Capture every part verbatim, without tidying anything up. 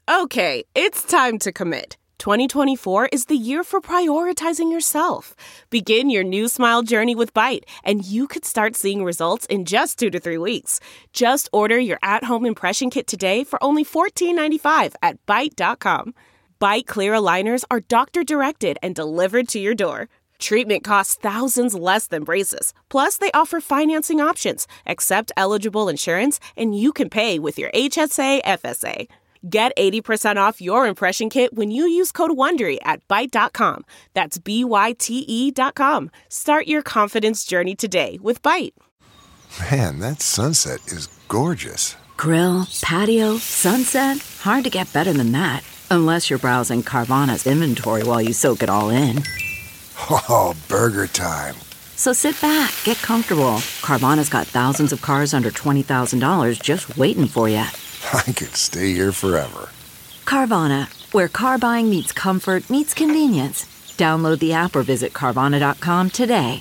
Okay, it's time to commit. twenty twenty-four is the year for prioritizing yourself. Begin your new smile journey with Byte, and you could start seeing results in just two to three weeks. Just order your at-home impression kit today for only fourteen ninety-five at byte dot com. Byte clear aligners are doctor-directed and delivered to your door. Treatment costs thousands less than braces. Plus, they offer financing options, accept eligible insurance, and you can pay with your H S A F S A. Get eighty percent off your impression kit when you use code WONDERY at byte dot com. That's B Y T E dot com. Start your confidence journey today with Byte. Man, that sunset is gorgeous. Grill, patio, sunset. Hard to get better than that. Unless you're browsing Carvana's inventory while you soak it all in. Oh, burger time. So sit back, get comfortable. Carvana's got thousands of cars under twenty thousand dollars just waiting for you. I could stay here forever. Carvana, where car buying meets comfort, meets convenience. Download the app or visit Carvana dot com today.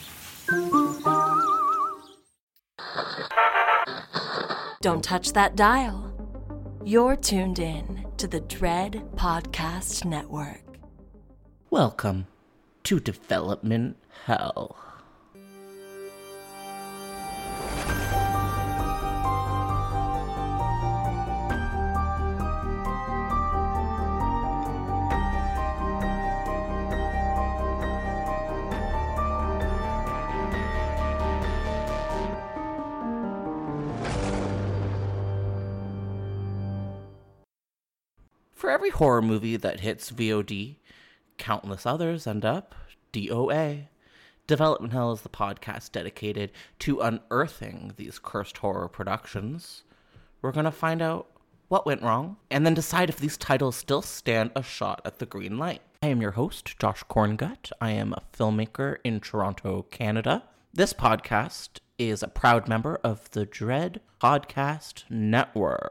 Don't touch that dial. You're tuned in to the Dread Podcast Network. Welcome to Development Hell. For every horror movie that hits V O D, countless others end up D O A. Development Hell is the podcast dedicated to unearthing these cursed horror productions. We're going to find out what went wrong, and then decide if these titles still stand a shot at the green light. I am your host, Josh Korngut. I am a filmmaker in Toronto, Canada. This podcast is a proud member of the Dread Podcast Network.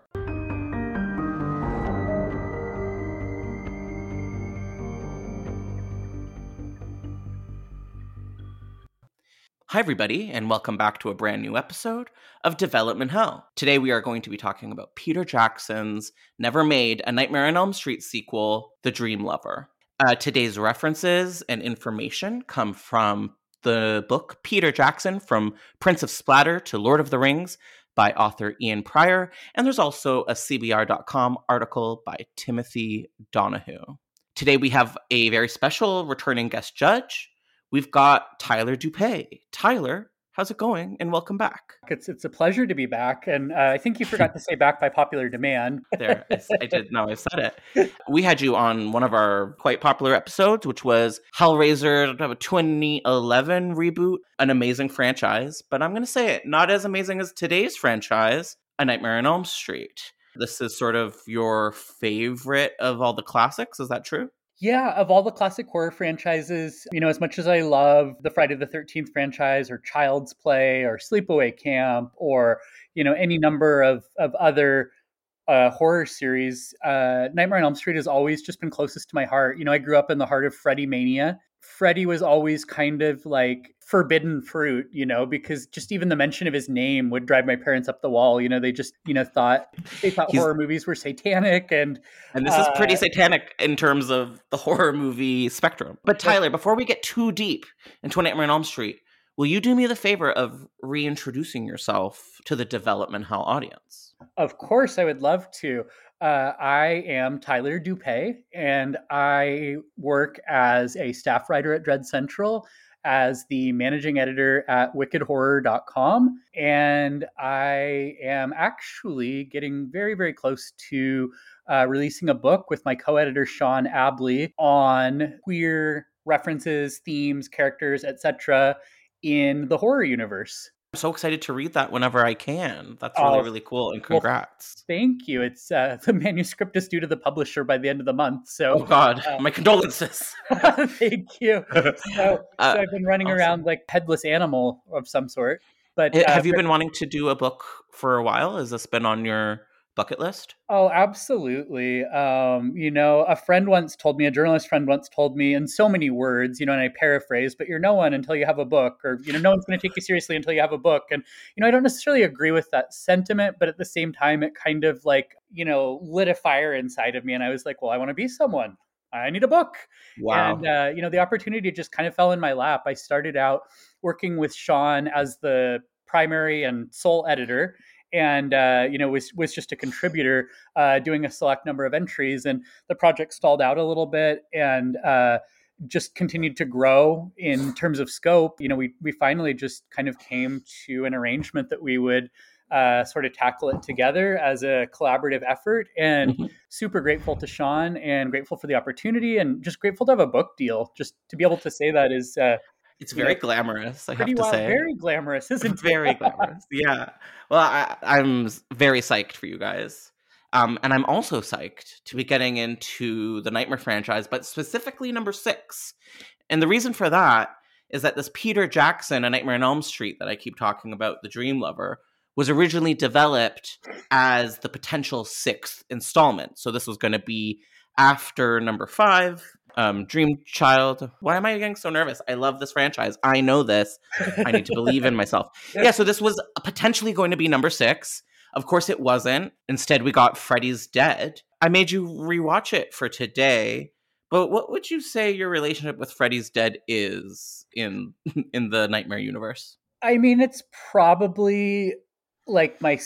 Hi, everybody, and welcome back to a brand new episode of Development Hell. Today, we are going to be talking about Peter Jackson's never-made A Nightmare on Elm Street sequel, The Dream Lover. Uh, today's references and information come from the book Peter Jackson, From Prince of Splatter to Lord of the Rings by author Ian Prior, and there's also a C B R dot com article by Timothy Donahue. Today, we have a very special returning guest judge. We've got Tyler Dupay. Tyler, how's it going? And welcome back. It's it's a pleasure to be back. And uh, I think you forgot to say back by popular demand. There, I, I did. No, I said it. We had you on one of our quite popular episodes, which was Hellraiser twenty eleven reboot, an amazing franchise. But I'm going to say it, not as amazing as today's franchise, A Nightmare on Elm Street. This is sort of your favorite of all the classics. Is that true? Yeah, of all the classic horror franchises, you know, as much as I love the Friday the thirteenth franchise or Child's Play or Sleepaway Camp or, you know, any number of, of other uh, horror series, uh, Nightmare on Elm Street has always just been closest to my heart. You know, I grew up in the heart of Freddy mania. Freddy was always kind of like forbidden fruit, you know, because just even the mention of his name would drive my parents up the wall. You know, they just, you know, thought they thought He's, horror movies were satanic. And and this uh, is pretty satanic in terms of the horror movie spectrum. But Tyler, before we get too deep into Nightmare on Elm Street, will you do me the favor of reintroducing yourself to the Development Hell audience? Of course, I would love to. Uh, I am Tyler Dupay, and I work as a staff writer at Dread Central, as the managing editor at wicked horror dot com. And I am actually getting very, very close to uh, releasing a book with my co-editor, Sean Abley, on queer references, themes, characters, et cetera in the horror universe. I'm so excited to read that whenever I can. That's really, oh, really cool. And congrats. Well, thank you. It's uh, the manuscript is due to the publisher by the end of the month. So, oh God, uh, my condolences. Thank you. So, uh, so I've been running awesome. around like headless animal of some sort. But have uh, you but, been wanting to do a book for a while? Has this been on your bucket list? Oh, absolutely. Um, you know, a friend once told me, a journalist friend once told me in so many words, you know, and I paraphrase, but you're no one until you have a book, or, you know, no one's going to take you seriously until you have a book. And, you know, I don't necessarily agree with that sentiment, but at the same time, it kind of like, you know, lit a fire inside of me. And I was like, well, I want to be someone. I need a book. Wow. And, uh, you know, the opportunity just kind of fell in my lap. I started out working with Sean as the primary and sole editor, and uh, you know was was just a contributor uh, doing a select number of entries, and the project stalled out a little bit and uh, just continued to grow in terms of scope. You know, we we finally just kind of came to an arrangement that we would uh, sort of tackle it together as a collaborative effort, and Mhm. super grateful to Sean and grateful for the opportunity, and just grateful to have a book deal. Just to be able to say that is uh, It's you very know glamorous, I pretty have to wild, say. very glamorous, isn't it? Very glamorous. Yeah. Well, I, I'm s- very psyched for you guys. Um, and I'm also psyched to be getting into the Nightmare franchise, but specifically number six. And the reason for that is that this Peter Jackson, A Nightmare on Elm Street, that I keep talking about, The Dream Lover, was originally developed as the potential sixth installment. So this was going to be after number five, um, Dream Child. Why am I getting so nervous? I love this franchise. I know this. I need to believe in myself. Yeah, so this was potentially going to be number six. Of course, it wasn't. Instead, we got Freddy's Dead. I made you rewatch it for today. But what would you say your relationship with Freddy's Dead is in in the Nightmare universe? I mean, it's probably like my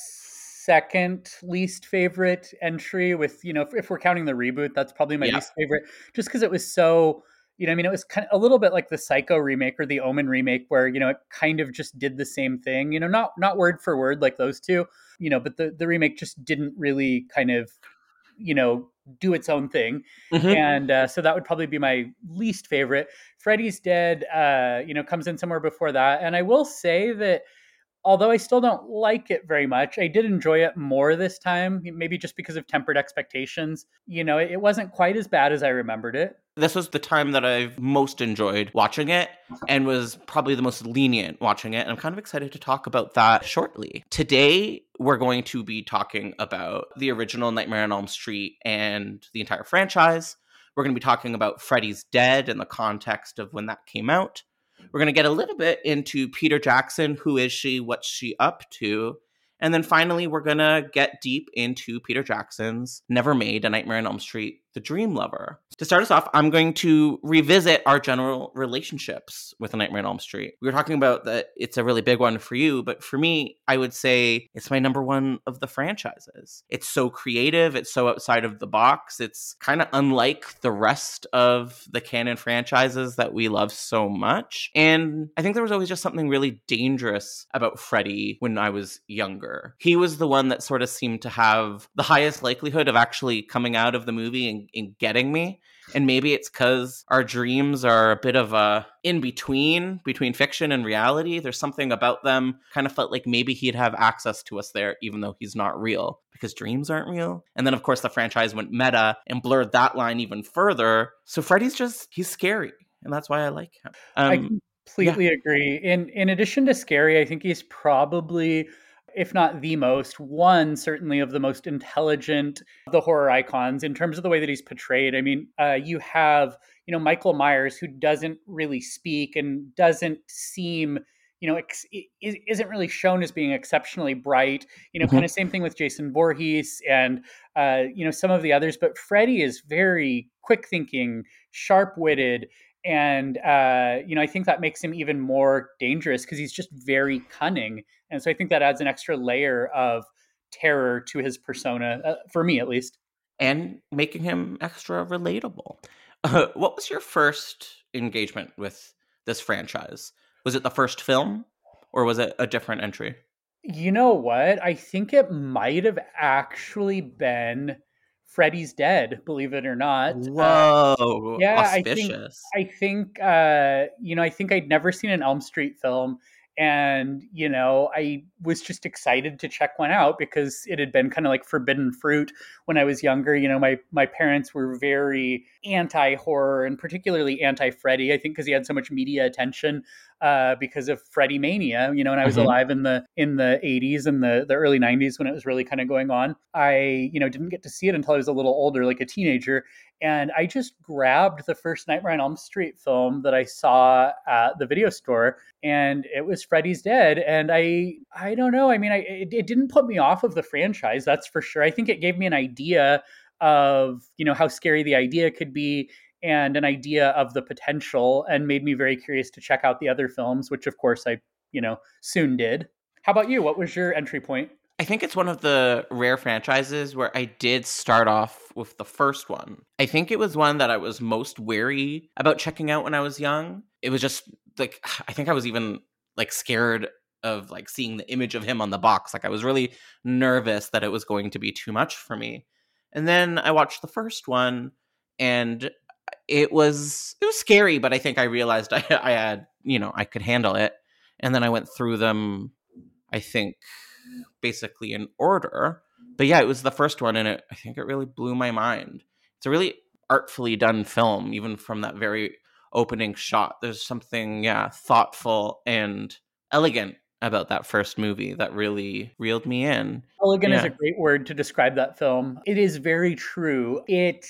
second least favorite entry with, you know, if, if we're counting the reboot, that's probably my Yeah. least favorite, just because it was so, you know, I mean, it was kind of a little bit like the Psycho remake or the Omen remake where, you know, it kind of just did the same thing, you know, not, not word for word like those two, you know, but the, the remake just didn't really kind of, you know, do its own thing. Mhm. And uh, so that would probably be my least favorite. Freddy's Dead, uh, you know, comes in somewhere before that. And I will say that although I still don't like it very much, I did enjoy it more this time, maybe just because of tempered expectations. You know, it, it wasn't quite as bad as I remembered it. This was the time that I've most enjoyed watching it and was probably the most lenient watching it. And I'm kind of excited to talk about that shortly. Today, we're going to be talking about the original Nightmare on Elm Street and the entire franchise. We're going to be talking about Freddy's Dead in the context of when that came out. We're going to get a little bit into Peter Jackson. Who is she? What's she up to? And then finally, we're going to get deep into Peter Jackson's Never Made, A Nightmare on Elm Street, The Dream Lover. To start us off, I'm going to revisit our general relationships with A Nightmare on Elm Street. We were talking about that it's a really big one for you, but for me, I would say it's my number one of the franchises. It's so creative. It's so outside of the box. It's kind of unlike the rest of the canon franchises that we love so much. And I think there was always just something really dangerous about Freddy when I was younger. He was the one that sort of seemed to have the highest likelihood of actually coming out of the movie and, and getting me. And maybe it's because our dreams are a bit of a in-between, between fiction and reality. There's something about them kind of felt like maybe he'd have access to us there, even though he's not real, because dreams aren't real. And then, of course, the franchise went meta and blurred that line even further. So Freddy's just, he's scary. And that's why I like him. Um, I completely yeah. agree. In in addition to scary, I think he's probably, if not the most, one certainly of the most intelligent of the horror icons in terms of the way that he's portrayed. I mean, uh, you have, you know, Michael Myers, who doesn't really speak and doesn't seem, you know, ex- isn't really shown as being exceptionally bright. You know, mm-hmm. kind of same thing with Jason Voorhees and, uh, you know, some of the others. But Freddy is very quick thinking, sharp witted. And, uh, you know, I think that makes him even more dangerous because he's just very cunning. And so I think that adds an extra layer of terror to his persona, uh, for me at least. And making him extra relatable. Uh, what was your first engagement with this franchise? Was it the first film or was it a different entry? You know what? I think it might have actually been Freddy's Dead, believe it or not. Whoa, uh, yeah, auspicious. I think, I think uh, you know, I think I'd never seen an Elm Street film. And, you know, I was just excited to check one out because it had been kind of like forbidden fruit when I was younger. You know, my, my parents were very anti-horror and particularly anti-Freddy, I think because he had so much media attention. uh, because of Freddy Mania, you know, and I was Mhm. alive in the in the eighties and the, the early nineties when it was really kind of going on. I, you know, didn't get to see it until I was a little older, like a teenager. And I just grabbed the first Nightmare on Elm Street film that I saw at the video store, and it was Freddy's Dead. And I, I don't know. I mean, I, it, it didn't put me off of the franchise, that's for sure. I think it gave me an idea of, you know, how scary the idea could be and an idea of the potential, and made me very curious to check out the other films, which of course I, you know, soon did. How about you? What was your entry point? I think it's one of the rare franchises where I did start off with the first one. I think it was one that I was most wary about checking out when I was young. It was just like, I think I was even like scared of like seeing the image of him on the box. Like I was really nervous that it was going to be too much for me. And then I watched the first one, and it was it was scary, but I think I realized I, I had, you know, I could handle it. And then I went through them, I think, basically in order. But yeah, it was the first one, and it, I think it really blew my mind. It's a really artfully done film, even from that very opening shot. There's something, yeah, thoughtful and elegant about that first movie that really reeled me in. Elegant yeah. is a great word to describe that film. It is very true. It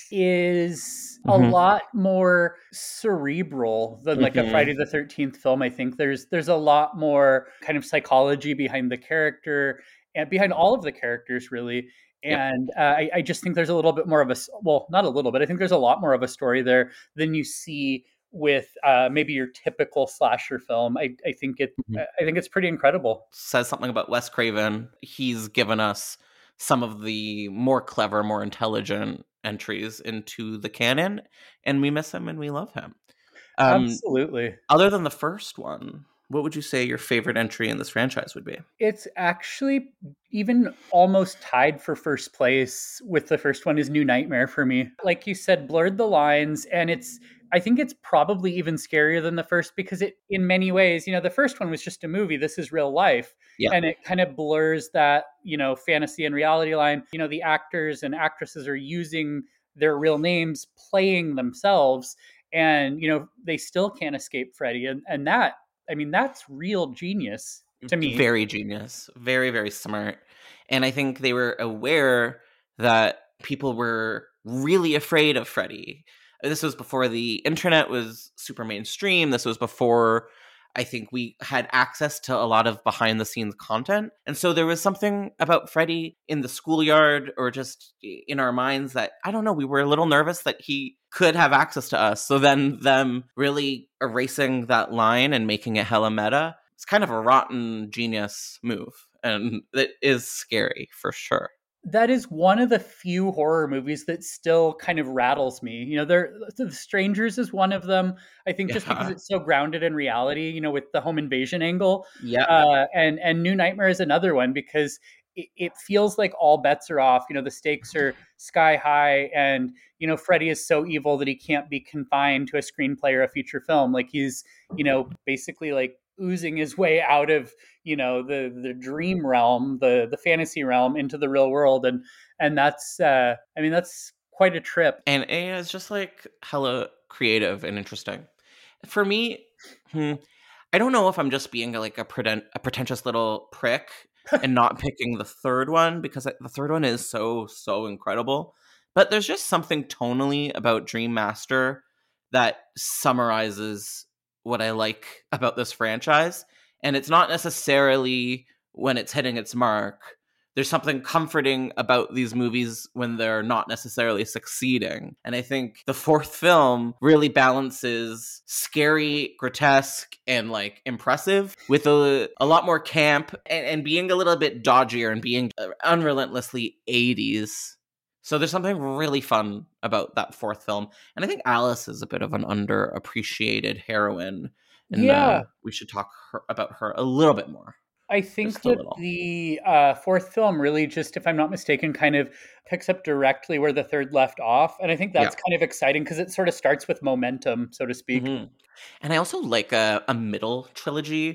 is a Mhm. lot more cerebral than like Mhm. a Friday the thirteenth film. I think there's there's a lot more kind of psychology behind the character and behind all of the characters, really. Yep. And uh, I, I just think there's a little bit more of a, s- well, not a little bit. I think there's a lot more of a story there than you see with uh, maybe your typical slasher film. I, I think it, Mhm. I think it's pretty incredible. Says something about Wes Craven. He's given us some of the more clever, more intelligent entries into the canon, and we miss him and we love him. Um, Absolutely. other than the first one, what would you say your favorite entry in this franchise would be? It's actually even almost tied for first place with the first one is New Nightmare for me. Like you said, blurred the lines, and it's I think it's probably even scarier than the first because it in many ways, you know, the first one was just a movie, this is real life. Yeah. And it kind of blurs that, you know, fantasy and reality line. You know, the actors and actresses are using their real names, playing themselves, and you know, they still can't escape Freddy. And and that I mean, that's real genius to me. Very genius. Very, very smart. And I think they were aware that people were really afraid of Freddy. This was before the internet was super mainstream. This was before I think we had access to a lot of behind the scenes content. And so there was something about Freddy in the schoolyard or just in our minds that, I don't know, we were a little nervous that he could have access to us. So then them really erasing that line and making it hella meta, it's kind of a rotten genius move. And it is scary for sure. That is one of the few horror movies that still kind of rattles me. You know, there The Strangers is one of them. I think just because Yeah. it's so grounded in reality, you know, with the home invasion angle. Yeah. Uh, and and New Nightmare is another one because it, it feels like all bets are off. You know, the stakes are sky high, and you know, Freddy is so evil that he can't be confined to a screenplay or a feature film. Like he's, you know, basically like oozing his way out of, you know, the the dream realm, the the fantasy realm into the real world, and and that's uh I mean that's quite a trip. And it's just like hella creative and interesting. For me, hmm, I don't know if I'm just being like a, preten- a pretentious little prick and not picking the third one because the third one is so, so incredible. But there's just something tonally about Dream Master that summarizes what I like about this franchise. And it's not necessarily when it's hitting its mark. There's something comforting about these movies when they're not necessarily succeeding. And I think the fourth film really balances scary, grotesque, and like impressive with a, a lot more camp and, and being a little bit dodgier and being unrelentlessly eighties. So there's something really fun about that fourth film. And I think Alice is a bit of an underappreciated heroine. And Yeah. uh, we should talk her, about her a little bit more. I think Just a that little. the uh, fourth film really just, if I'm not mistaken, kind of picks up directly where the third left off. And I think that's Yeah. kind of exciting because it sort of starts with momentum, so to speak. Mhm. And I also like a, a middle trilogy.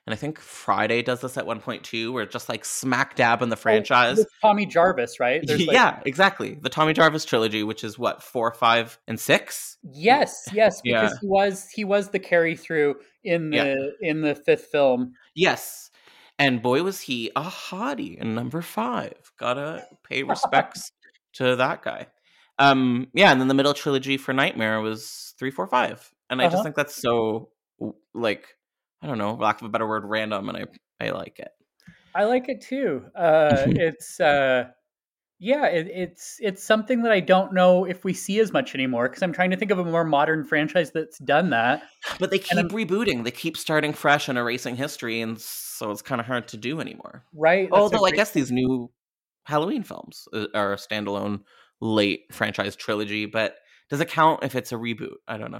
And I think Friday does this at one point too, where it's just like smack dab in the Oh, franchise. with Tommy Jarvis, right? There's like, Yeah, exactly. The Tommy Jarvis trilogy, which is what, four, five, and six? yes, yes, Yeah. because he was he was the carry through in Yeah. the in the fifth film. Yes. And boy, was he a hottie in number five. Gotta pay respects to that guy. Um, yeah, and then the middle trilogy for Nightmare was three, four, five. And I Uh-huh. just think that's so, like, I don't know, lack of a better word, random, and I, I like it. I like it too. Uh, it's uh, yeah, it, it's it's something that I don't know if we see as much anymore because I'm trying to think of a more modern franchise that's done that. But they And keep rebooting. They keep starting fresh and erasing history, and so it's kind of hard to do anymore. Right? That's a Although I great guess point. these new Halloween films uh, are a standalone late franchise trilogy, but does it count if it's a reboot? I don't know.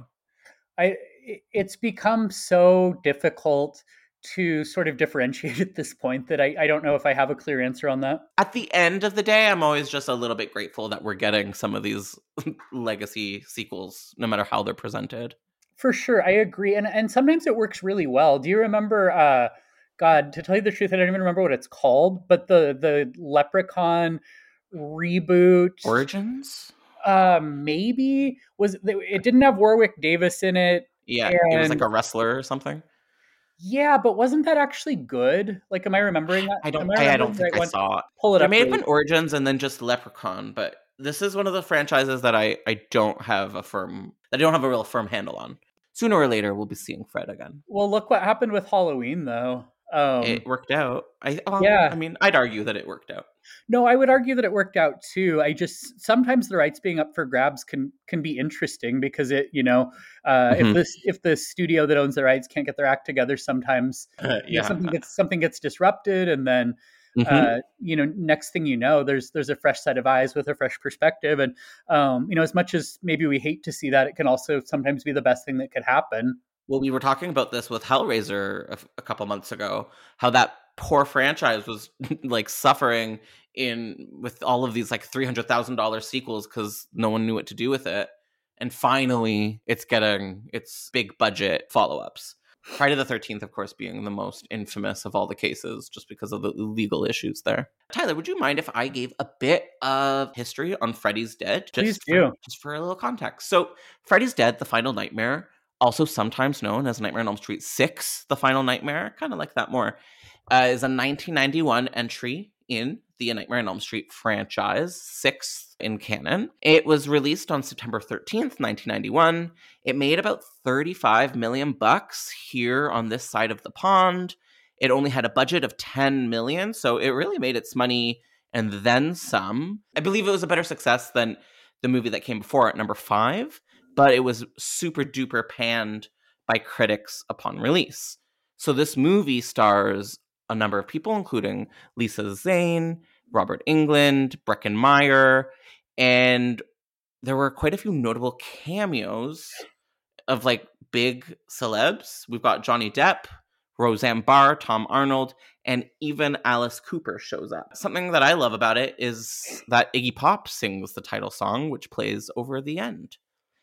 I it- it's become so difficult to sort of differentiate at this point that I, I don't know if I have a clear answer on that. At the end of the day, I'm always just a little bit grateful that we're getting some of these legacy sequels, no matter how they're presented. For sure, I agree, and and sometimes it works really well. Do you remember? Uh, God, to tell you the truth, I don't even remember what it's called, but the the Leprechaun reboot, Origins? uh, maybe was it didn't have Warwick Davis in it, Yeah, it was like and a wrestler or something. yeah, but wasn't that actually good? Like, am I remembering that? I don't. Am I I, I remembering don't the think right I one? saw it. Pull it There up. may have Really. been Origins and then just Leprechaun, but this is one of the franchises that I I don't have a firm that I don't have a real firm handle on. Sooner or later, we'll be seeing Fred again. Well, look what happened with Halloween, though. Um, It worked out. I well, yeah. I mean, I'd argue that it worked out. No, I would argue that it worked out too. I just sometimes the rights being up for grabs can can be interesting because it, you know, uh, if Mhm. this if the studio that owns the rights can't get their act together, sometimes you know, Yeah. something gets something gets disrupted, and then Mhm. uh, you know, next thing you know, there's there's a fresh set of eyes with a fresh perspective, and um, you know, as much as maybe we hate to see that, it can also sometimes be the best thing that could happen. Well, we were talking about this with Hellraiser a, f- a couple months ago, how that poor franchise was like suffering in with all of these like three hundred thousand dollars sequels because no one knew what to do with it. And finally, it's getting its big budget follow ups. Friday the thirteenth, of course, being the most infamous of all the cases just because of the legal issues there. Tyler, would you mind if I gave a bit of history on Freddy's Dead? Please Just do. For, just for a little context. So, Freddy's Dead, The Final Nightmare, also sometimes known as Nightmare on Elm Street six, The Final Nightmare, kind of like that more, uh, is a nineteen ninety-one entry in the Nightmare on Elm Street franchise, sixth in canon. It was released on September thirteenth, nineteen ninety-one. It made about thirty-five million bucks here on this side of the pond. It only had a budget of ten million, so it really made its money and then some. I believe it was a better success than the movie that came before it, number five, but it was super duper panned by critics upon release. So this movie stars a number of people, including Lisa Zane, Robert Englund, Breckin Meyer, and there were quite a few notable cameos of like big celebs. We've got Johnny Depp, Roseanne Barr, Tom Arnold, and even Alice Cooper shows up. Something that I love about it is that Iggy Pop sings the title song, which plays over the end.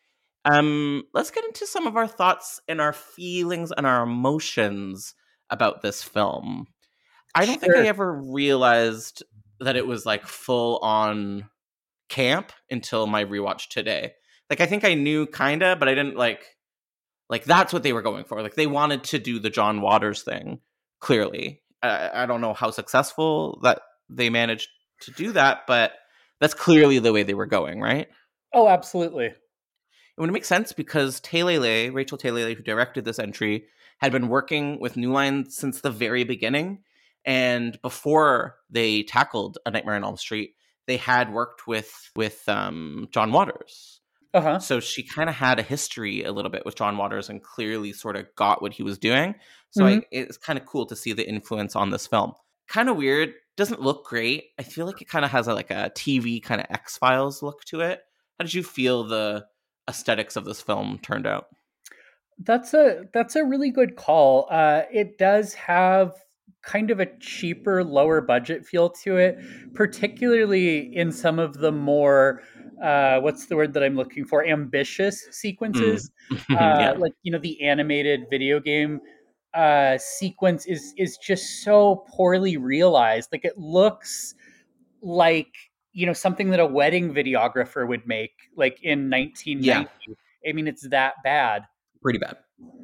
Um, let's get into some of our thoughts and our feelings and our emotions about this film. I don't think I Sure. ever realized that it was like full on camp until my rewatch today. Like I think I knew kinda, but I didn't like like that's what they were going for. Like they wanted to do the John Waters thing, clearly. I, I don't know how successful that they managed to do that, but that's clearly the way they were going, right? Oh, absolutely. It would make sense because Taylor, Rachel Taylor, who directed this entry, had been working with New Line since the very beginning. And before they tackled A Nightmare on Elm Street, they had worked with with um, John Waters. Uh-huh. So she kind of had a history a little bit with John Waters and clearly sort of got what he was doing. So Mhm. I, it's kind of cool to see the influence on this film. Kind of weird. Doesn't look great. I feel like it kind of has a, like a T V kind of X-Files look to it. How did you feel the aesthetics of this film turned out? That's a that's a really good call. Uh, it does have kind of a cheaper, lower budget feel to it, particularly in some of the more uh, what's the word that I'm looking for? Ambitious Mm. sequences, uh, Yeah. like you know the animated video game uh, sequence is is just so poorly realized. Like it looks like, you know, something that a wedding videographer would make, like in nineteen ninety. Yeah. I mean, it's that bad. Pretty bad.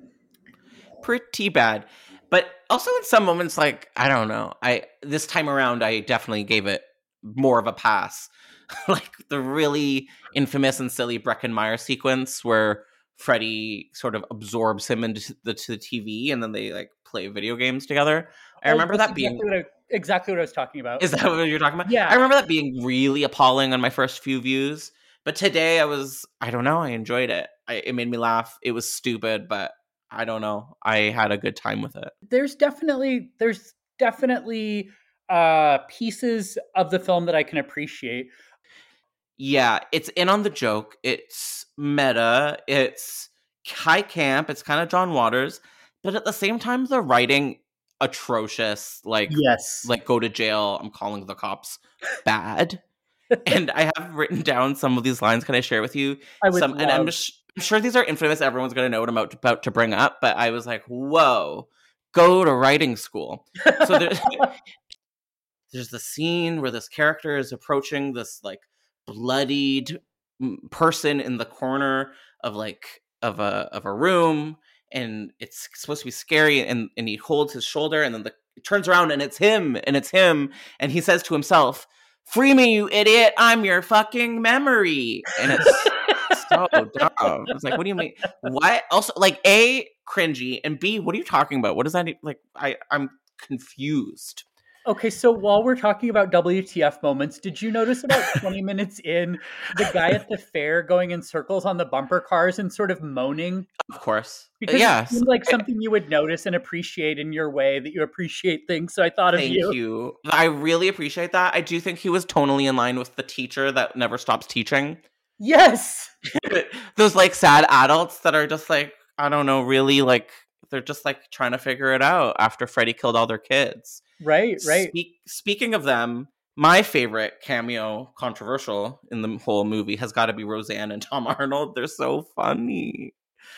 Pretty bad. But also in some moments, like, I don't know. I this time around, I definitely gave it more of a pass. Like the really infamous and silly Breckin Meyer sequence where Freddy sort of absorbs him into the, to the T V and then they like play video games together. I Oh, remember that's that being... exactly what, I, exactly what I was talking about. Is that what you're talking about? Yeah. I remember that being really appalling on my first few views. But today I was, I don't know, I enjoyed it. I, it made me laugh. It was stupid, but I don't know. I had a good time with it. There's definitely, there's definitely uh, pieces of the film that I can appreciate. Yeah, it's in on the joke. It's meta. It's high camp. It's kind of John Waters. But at the same time, the writing, atrocious. Like, Yes. like go to jail. I'm calling the cops. Bad. And I have written down some of these lines. Can I share with you? I would some, love. And I'm, sh- I'm sure these are infamous. Everyone's going to know what I'm about to, about to bring up. But I was like, whoa, go to writing school. So there's, there's the scene where this character is approaching this like bloodied person in the corner of like of a of a room, and it's supposed to be scary, and and he holds his shoulder, and then the it turns around and it's him and it's him and he says to himself, "Free me, you idiot, I'm your fucking memory." And it's so dumb. It's like, what do you mean? What? Also, like, A, cringy, and B, what are you talking about? What does that like? I I'm confused. Okay, so while we're talking about W T F moments, did you notice about twenty minutes in, the guy at the fair going in circles on the bumper cars and sort of moaning? Of course. Because yes. it seemed like something you would notice and appreciate in your way that you appreciate things. So I thought of Thank you. you. I really appreciate that. I do think he was tonally in line with the teacher that never stops teaching. Yes. Those like sad adults that are just like, I don't know, really like, they're just like trying to figure it out after Freddy killed all their kids. Right, right. Speak, speaking of them, my favorite cameo, controversial in the whole movie, has got to be Roseanne and Tom Arnold. They're so funny.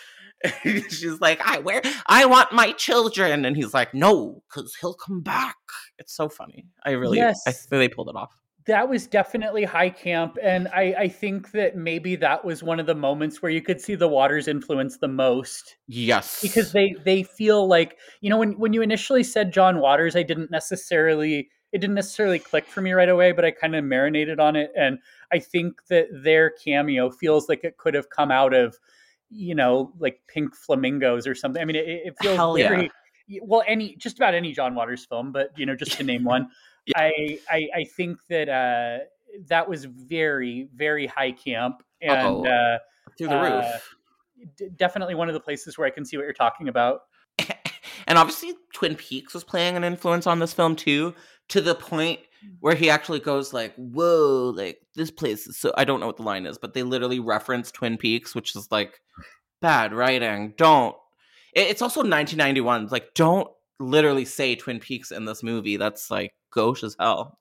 She's like, I where I want my children, and he's like, no, because he'll come back. It's so funny. I really, Yes. I think they pulled it off. That was definitely high camp, and I, I think that maybe that was one of the moments where you could see the Waters influence the most. Yes. Because they, they feel like, you know, when, when you initially said John Waters, I didn't necessarily, it didn't necessarily click for me right away, but I kind of marinated on it. And I think that their cameo feels like it could have come out of, you know, like Pink Flamingos or something. I mean, it, it feels Hell very, yeah. well, any, just about any John Waters film, but, you know, just to name one. Yeah. I, I I think that uh, that was very, very high camp, and uh, through the uh, roof. D- definitely one of the places where I can see what you're talking about. And obviously, Twin Peaks was playing an influence on this film too, to the point where he actually goes like, "Whoa, like this place is so." I don't know what the line is, but they literally reference Twin Peaks, which is like bad writing. Don't. It's also nineteen ninety-one. Like, don't literally say Twin Peaks in this movie. That's like gauche as hell.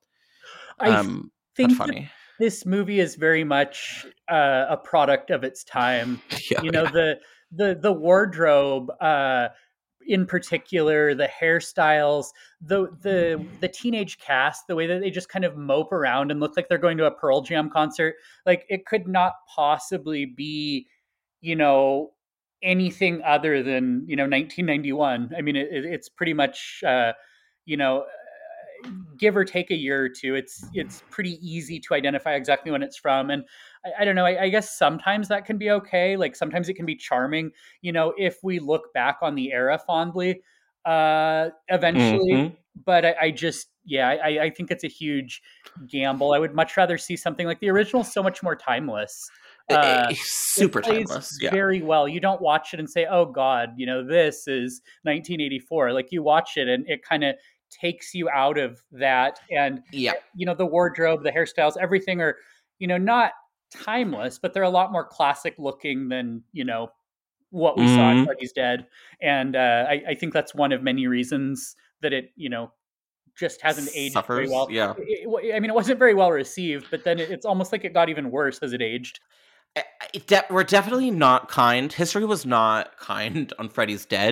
Um, I think funny. This movie is very much uh, a product of its time. Yeah, you know, yeah. the the the wardrobe, uh, in particular, the hairstyles, the the the teenage cast, the way that they just kind of mope around and look like they're going to a Pearl Jam concert. Like, it could not possibly be, you know, anything other than, you know, nineteen ninety-one. I mean, it, it's pretty much, uh, you know, give or take a year or two, it's it's pretty easy to identify exactly when it's from. And I, I don't know, I, I guess sometimes that can be okay. Like, sometimes it can be charming, you know, if we look back on the era fondly, uh, eventually. Mm-hmm. But I, I just, yeah, I, I think it's a huge gamble. I would much rather see something like the original, so much more timeless. Uh, super timeless, yeah. Very well. You don't watch it and say, "Oh God, you know, this is nineteen eighty-four." Like, you watch it and it kind of takes you out of that, and yeah, you know, the wardrobe, the hairstyles, everything are, you know, not timeless, but they're a lot more classic looking than, you know, what we mm-hmm. saw in Freddy's Dead. And uh, I, I think that's one of many reasons that it, you know, just hasn't aged Suffers, very well. Yeah, it, it, I mean, it wasn't very well received, but then it, it's almost like it got even worse as it aged. It de- we're definitely not kind. History was not kind on Freddy's Dead,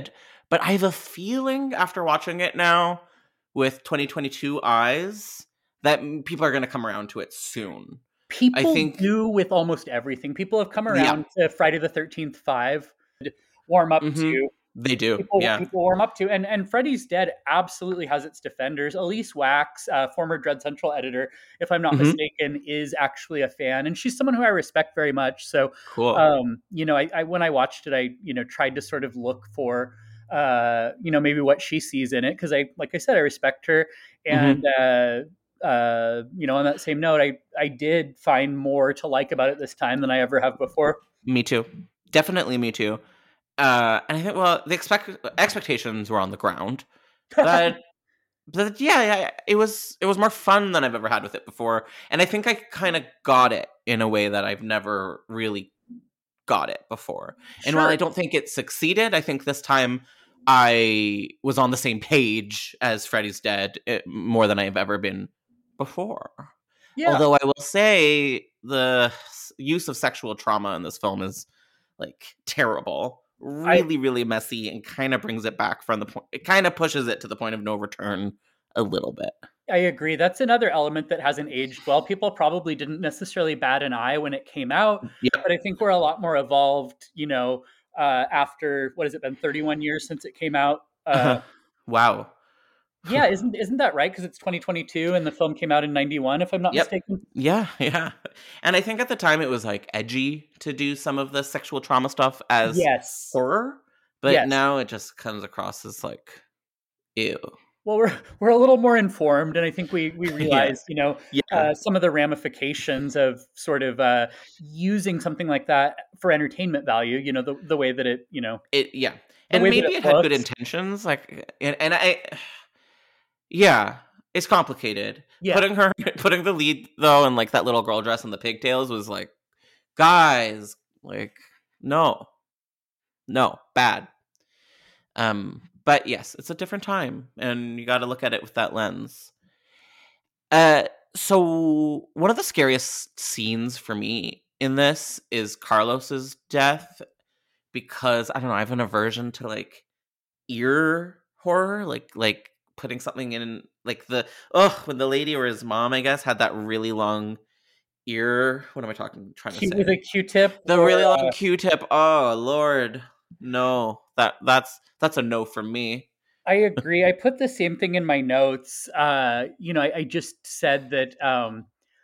But I have a feeling after watching it now with twenty twenty-two eyes that people are going to come around to it soon. People I think, do with almost everything. People have come around yeah. to Friday the thirteenth five, warm up Mm-hmm. to. They do, People, yeah. people warm up to. And and Freddy's Dead absolutely has its defenders. Elise Wax, uh, former Dread Central editor, if I'm not Mhm. mistaken, is actually a fan. And she's someone who I respect very much. So, Cool. um, you know, I, I when I watched it, I, you know, tried to sort of look for, uh, you know, maybe what she sees in it. Because I, like I said, I respect her. And, uh, uh, you know, on that same note, I, I did find more to like about it this time than I ever have before. Me too. Definitely me too. Uh, and I think, well, the expect expectations were on the ground, but, but yeah, yeah, it was it was more fun than I've ever had with it before, and I think I kind of got it in a way that I've never really got it before. And Sure. while I don't think it succeeded, I think this time I was on the same page as Freddy's Dead eh, more than I've ever been before. Yeah. Although I will say the s- use of sexual trauma in this film is like terrible, really, really messy, and kind of brings it back from the point. It kind of pushes it to the point of no return a little bit. I agree. That's another element that hasn't aged well. People probably didn't necessarily bat an eye when it came out, Yep. but I think we're a lot more evolved, you know, uh, after, what has it been, thirty-one years since it came out? Uh, Wow. yeah, isn't isn't that right? Because it's twenty twenty-two and the film came out in ninety-one, if I'm not Yep. mistaken. Yeah, yeah. And I think at the time it was like edgy to do some of the sexual trauma stuff as Yes. horror, but Yes. now it just comes across as like, ew. Well, we're we're a little more informed, and I think we we Yeah. realize, you know, Yeah. uh, some of the ramifications of sort of uh, using something like that for entertainment value. You know, the the way that it, you know, It yeah. the And way that maybe it it had good looks. intentions, like and, and I yeah, it's complicated. Yeah. Putting her putting the lead though in like that little girl dress and the pigtails was like, guys, like no. No, bad. Um, but yes, it's a different time, and you got to look at it with that lens. Uh, so one of the scariest scenes for me in this is Carlos's death, because I don't know, I have an aversion to like ear horror, like like putting something in like the oh when the lady or his mom, I guess, had that really long ear. What am I talking trying to Q- say? with a Q-tip. The or, really long uh, Q-tip. Oh Lord, no. That that's that's a no from me. I agree. I put the same thing in my notes. Uh, you know, I, I just said that um,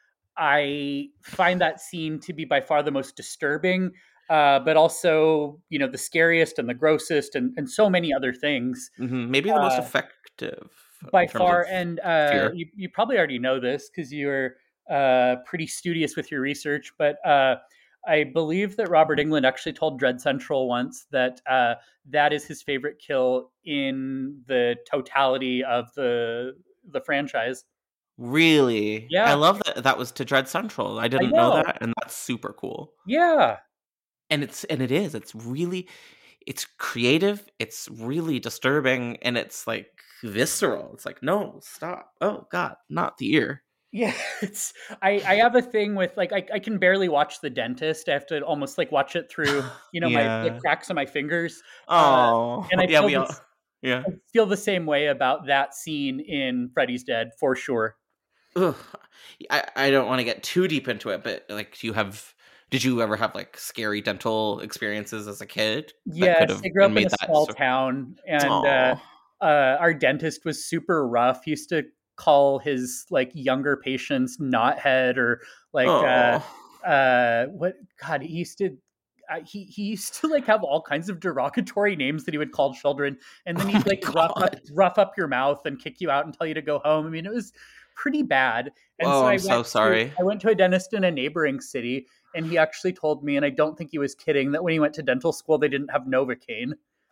I find that scene to be by far the most disturbing, uh, but also, you know, the scariest and the grossest, and, and so many other things hmm Maybe the most uh, effective by in terms far. of And uh, fear. you, you probably already know this because you're uh, pretty studious with your research, but uh, I believe that Robert Englund actually told Dread Central once that uh, that is his favorite kill in the totality of the the franchise. Really, I Yeah, love that that was to Dread Central. I I didn't know know. that, and that's super cool. Yeah. And it's and it is. It's really, it's creative. It's really disturbing, and it's like visceral. It's like, no, stop. Oh God, not the ear. Yeah, it's I, I have a thing with like I, I can barely watch The Dentist. I have to almost like watch it through, you know, my the Yeah. cracks of my fingers. Uh, Oh, and I yeah. feel We all. this, Yeah. I feel the same way about that scene in Freddy's Dead for sure. Ugh. I, I don't want to get too deep into it, but like, do you have, did you ever have like scary dental experiences as a kid that could Yes, have I grew up been in made a that? small So, town, and uh, oh, uh, our dentist was super rough. He used to call his like younger patients knothead or like uh, oh, uh, what God he used to. Uh, he he used to like have all kinds of derogatory names that he would call children, and then oh he'd my like rough up God. rough up your mouth and kick you out and tell you to go home. I mean, it was pretty bad. And Oh, so I I'm so went to sorry. I went to a dentist in a neighboring city, and he actually told me, and I don't think he was kidding, that when he went to dental school, they didn't have Novocaine.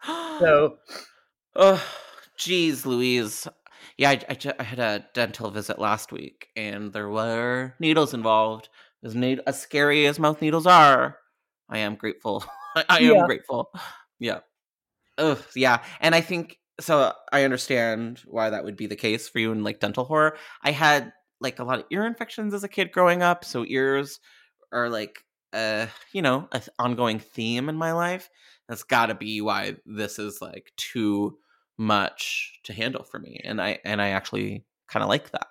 So Oh, geez, Louise. Yeah, I, I, ju- I had a dental visit last week, and there were needles involved. As, ne- as scary as mouth needles are, I am grateful. I, I am yeah, grateful. Yeah. Ugh, yeah. And I think so. I understand why that would be the case for you in like dental horror. I had like a lot of ear infections as a kid growing up, so ears are like a, you know, an ongoing theme in my life. That's got to be why this is like too much to handle for me. And I, and I actually kind of like that.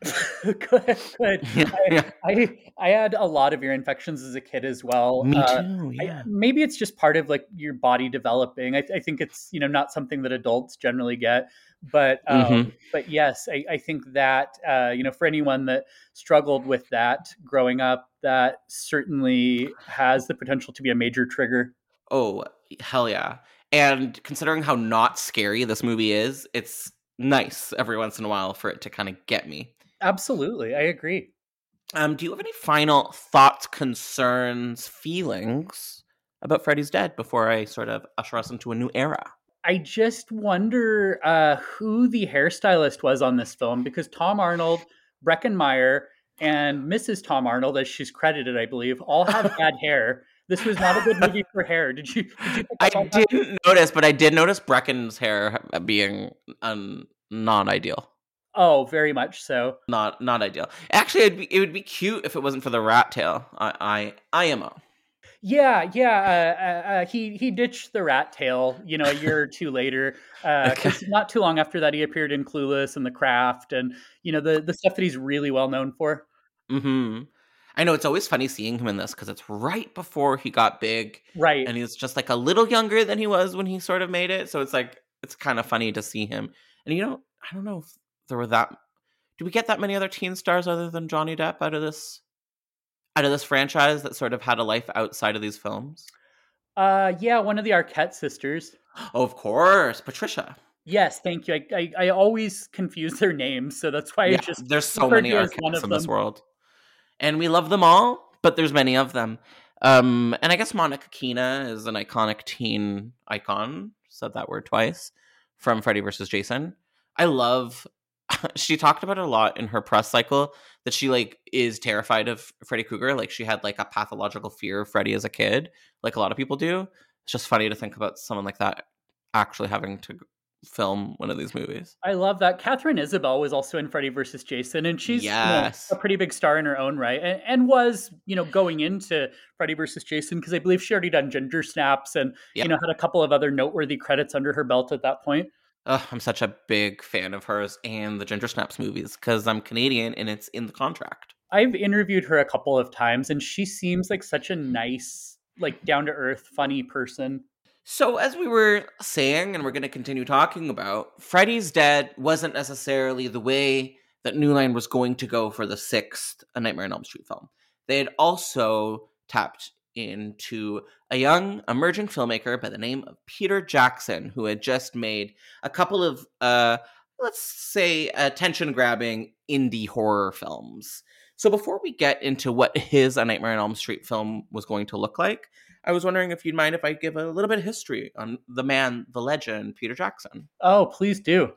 Good, good. I, I I had a lot of ear infections as a kid as well. Me Uh, too, I, yeah. maybe it's just part of like your body developing. I, I think it's, you know, not something that adults generally get, but um, Mhm. but yes, I, I think that uh, you know, for anyone that struggled with that growing up, that certainly has the potential to be a major trigger. Oh, hell yeah. And considering how not scary this movie is, it's nice every once in a while for it to kind of get me. Absolutely, I agree. Um, do you have any final thoughts, concerns, feelings about Freddy's Dead before I sort of usher us into a new era? I just wonder uh, who the hairstylist was on this film, because Tom Arnold, Breckin Meyer, and Missus Tom Arnold, as she's credited, I believe, all have bad hair. This was not a good movie for hair. Did you? Did you pick I up on that? didn't notice, but I did notice Brecken's hair being um, not ideal. Oh, very much so. Not not ideal. Actually, it'd be, it would be cute if it wasn't for the rat tail. I I I M O. Yeah, yeah. Uh, uh, uh, he he ditched the rat tail, you know, a year or two later. Uh, 'cause not too long after that, he appeared in Clueless and The Craft, and you know the the stuff that he's really well known for. Mm-hmm. I know it's always funny seeing him in this because it's right before he got big, Right. and he's just like a little younger than he was when he sort of made it. So it's like it's kind of funny to see him. And you know, I don't know if there were that. Do we get that many other teen stars other than Johnny Depp out of this out of this franchise that sort of had a life outside of these films? Uh, yeah, one of the Arquette sisters. Oh, of course, Patricia. Yes, thank you. I, I, I always confuse their names, so that's why I Yeah, just there's so referred many to you as one Arquettes of in this them. world, and we love them all, but there's many of them. Um, and I guess Monica Keena is an iconic teen icon. Said that word twice from Freddy versus Jason. I love. She talked about it a lot in her press cycle that she like is terrified of Freddy Krueger. Like she had like a pathological fear of Freddy as a kid, like a lot of people do. It's just funny to think about someone like that actually having to film one of these movies. I love that. Catherine Isabel was also in Freddy versus Jason, and she's Yes. you know, a pretty big star in her own right, and, and was you know going into Freddy versus Jason because I believe she already done Ginger Snaps and Yeah. you know had a couple of other noteworthy credits under her belt at that point. Ugh, I'm such a big fan of hers and the Ginger Snaps movies because I'm Canadian and it's in the contract. I've interviewed her a couple of times, and she seems like such a nice, like down to earth, funny person. So, as we were saying, and we're going to continue talking about, Freddy's Dead wasn't necessarily the way that New Line was going to go for the sixth A Nightmare on Elm Street film. They had also tapped into a young emerging filmmaker by the name of Peter Jackson, who had just made a couple of, uh, let's say, attention-grabbing indie horror films. So before we get into what his A Nightmare on Elm Street film was going to look like, I was wondering if you'd mind if I give a little bit of history on the man, the legend, Peter Jackson. Oh, please do.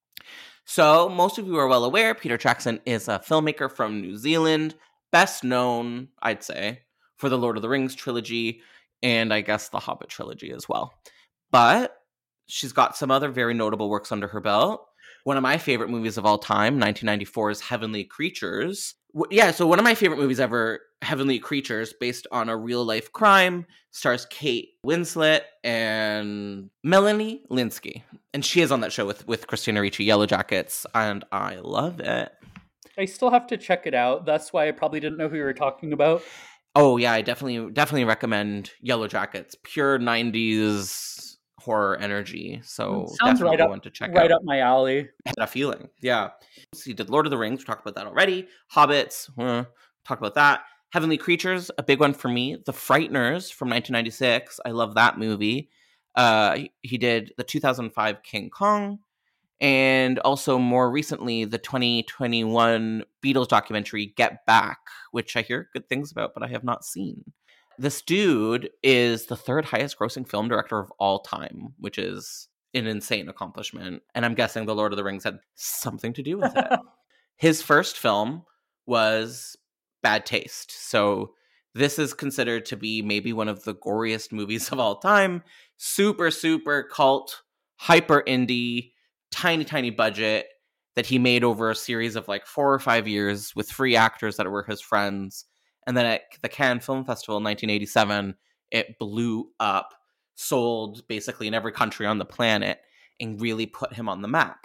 So most of you are well aware, Peter Jackson is a filmmaker from New Zealand, best known, I'd say, for the Lord of the Rings trilogy, and I guess the Hobbit trilogy as well. But she's got some other very notable works under her belt. One of my favorite movies of all time, nineteen ninety-four's Heavenly Creatures. Yeah, so one of my favorite movies ever, Heavenly Creatures, based on a real-life crime, stars Kate Winslet and Melanie Linsky. And she is on that show with, with Christina Ricci, Yellow Jackets, and I love it. I still have to check it out. That's why I probably didn't know who you were talking about. Oh yeah, I definitely definitely recommend Yellow Jackets. Pure nineties horror energy. So sounds definitely right up one to check right out. up my alley. I had a feeling. Yeah. So you did Lord of the Rings. We talked about that already. Hobbits. Uh, talked about that. Heavenly Creatures, a big one for me. The Frighteners from nineteen ninety-six. I love that movie. Uh, he, he did the two thousand five King Kong. And also more recently, the twenty twenty-one Beatles documentary, Get Back, which I hear good things about, but I have not seen. This dude is the third highest grossing film director of all time, which is an insane accomplishment. And I'm guessing The Lord of the Rings had something to do with it. His first film was Bad Taste. So this is considered to be maybe one of the goriest movies of all time. Super, super cult, hyper indie, tiny, tiny budget that he made over a series of like four or five years with free actors that were his friends. And then at the Cannes Film Festival in nineteen eighty-seven, it blew up, sold basically in every country on the planet, and really put him on the map.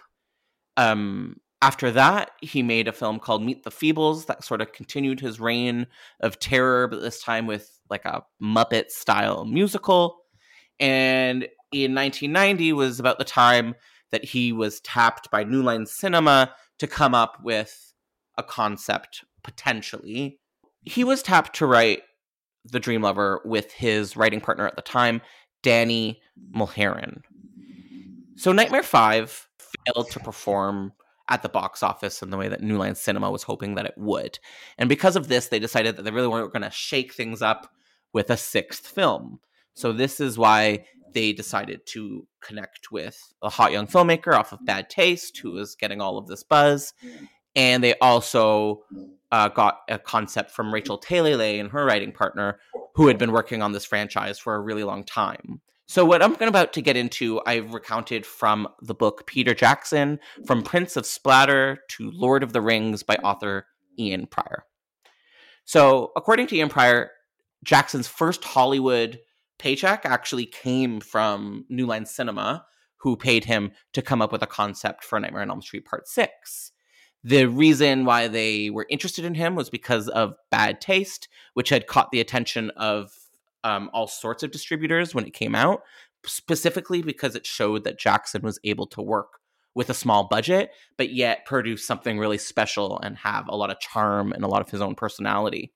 Um, after that, he made a film called Meet the Feebles that sort of continued his reign of terror, but this time with like a Muppet-style musical. And in nineteen ninety was about the time that he was tapped by New Line Cinema to come up with a concept, potentially. He was tapped to write The Dream Lover with his writing partner at the time, Danny Mulherin. So Nightmare five failed to perform at the box office in the way that New Line Cinema was hoping that it would. And because of this, they decided that they really weren't going to shake things up with a sixth film. So this is why they decided to connect with a hot young filmmaker off of Bad Taste, who was getting all of this buzz. And they also uh, got a concept from Rachel Taylor and her writing partner, who had been working on this franchise for a really long time. So what I'm about to get into, I've recounted from the book Peter Jackson, From Prince of Splatter to Lord of the Rings by author Ian Prior. So according to Ian Prior, Jackson's first Hollywood paycheck actually came from New Line Cinema, who paid him to come up with a concept for Nightmare on Elm Street Part six. The reason why they were interested in him was because of Bad Taste, which had caught the attention of um, all sorts of distributors when it came out, specifically because it showed that Jackson was able to work with a small budget, but yet produce something really special and have a lot of charm and a lot of his own personality.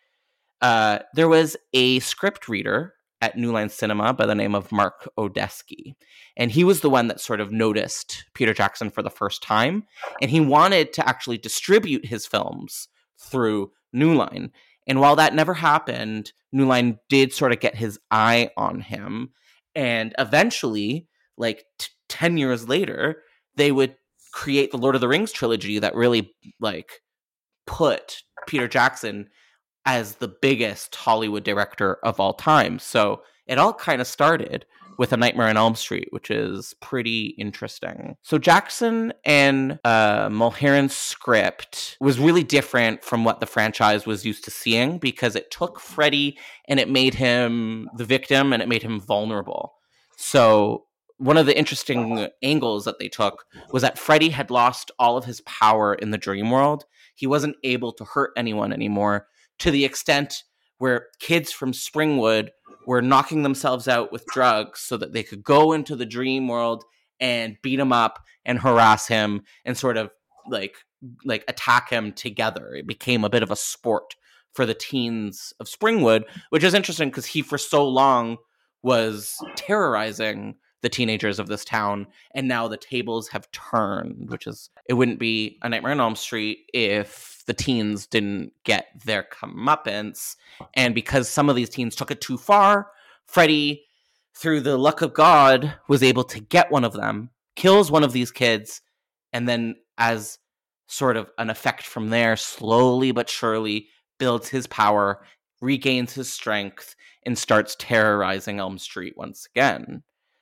Uh, there was a script reader at New Line Cinema by the name of Mark Odesky. And he was the one that sort of noticed Peter Jackson for the first time. And he wanted to actually distribute his films through New Line. And while that never happened, New Line did sort of get his eye on him. And eventually, like t- ten years later, they would create the Lord of the Rings trilogy that really like put Peter Jackson as the biggest Hollywood director of all time. So it all kind of started with A Nightmare on Elm Street, which is pretty interesting. So Jackson and uh, Mulherin's script was really different from what the franchise was used to seeing, because it took Freddy and it made him the victim and it made him vulnerable. So one of the interesting angles that they took was that Freddy had lost all of his power in the dream world. He wasn't able to hurt anyone anymore, to the extent where kids from Springwood were knocking themselves out with drugs so that they could go into the dream world and beat him up and harass him and sort of like like attack him together. It became a bit of a sport for the teens of Springwood, which is interesting because he for so long was terrorizing the teenagers of this town, and now the tables have turned, which is, it wouldn't be A Nightmare on Elm Street if the teens didn't get their comeuppance. And because some of these teens took it too far, Freddy, through the luck of God, was able to get one of them, kills one of these kids, and then as sort of an effect from there, slowly but surely builds his power, regains his strength, and starts terrorizing Elm Street once again.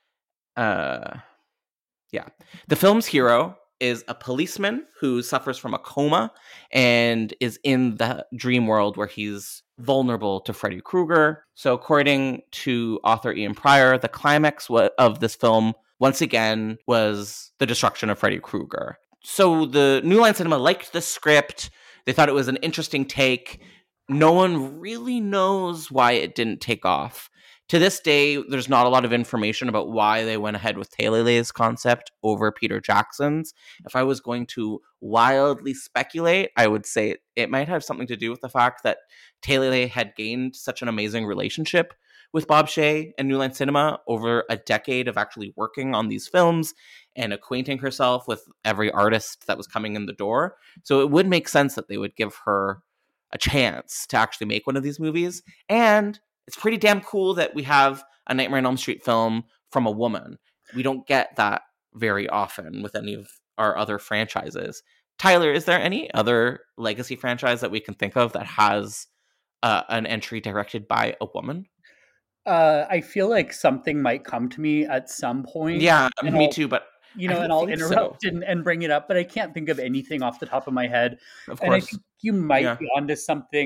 Uh, yeah. The film's hero is a policeman who suffers from a coma and is in the dream world where he's vulnerable to Freddy Krueger. So according to author Ian Prior, the climax of this film, once again, was the destruction of Freddy Krueger. So the New Line Cinema liked the script. They thought it was an interesting take. No one really knows why it didn't take off. To this day, there's not a lot of information about why they went ahead with Taylor's concept over Peter Jackson's. If I was going to wildly speculate, I would say it might have something to do with the fact that Taylor had gained such an amazing relationship with Bob Shaye and New Line Cinema over a decade of actually working on these films and acquainting herself with every artist that was coming in the door. So it would make sense that they would give her a chance to actually make one of these movies. And it's pretty damn cool that we have a Nightmare on Elm Street film from a woman. We don't get that very often with any of our other franchises. Tyler, is there any other legacy franchise that we can think of that has uh, an entry directed by a woman? Uh, I feel like something might come to me at some point. Yeah, me I'll, too, but you know, and I'll interrupt so. and, and bring it up, but I can't think of anything off the top of my head. Of and course. I think you might yeah. be onto something.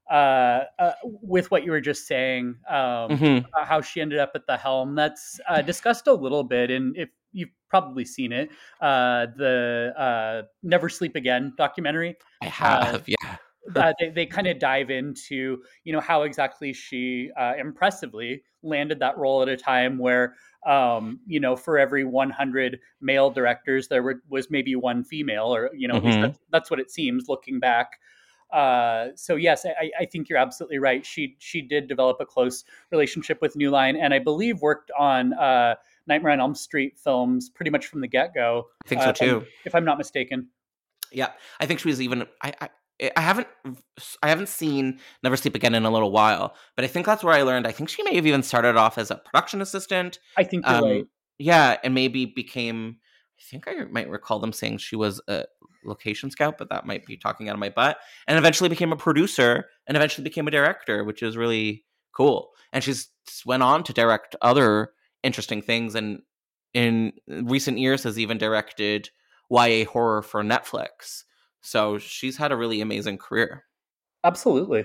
uh, uh, with what you were just saying, um, Mm-hmm. about how she ended up at the helm. That's uh, discussed a little bit, and if you've probably seen it, uh, the uh, Never Sleep Again documentary. I Uh, have, yeah. uh, they, they kind of dive into, you know, how exactly she uh, impressively landed that role at a time where, um, you know, for every one hundred male directors, there were, was maybe one female, or, you know, at least Mm-hmm. that's, that's what it seems looking back. Uh, so yes, I, I think you're absolutely right. She she did develop a close relationship with New Line, and I believe worked on uh, Nightmare on Elm Street films pretty much from the get go. I think Uh, so if, I'm, too. if I'm not mistaken. Yeah, I think she was even. I, I I haven't I haven't seen Never Sleep Again in a little while, but I think that's where I learned. I think she may have even started off as a production assistant. I think you're right. Um, yeah, and maybe became. I think I might recall them saying she was a location scout, but that might be talking out of my butt. And eventually became a producer, and eventually became a director, which is really cool. And she's went on to direct other interesting things, and in recent years has even directed Y A horror for Netflix. So she's had a really amazing career. Absolutely.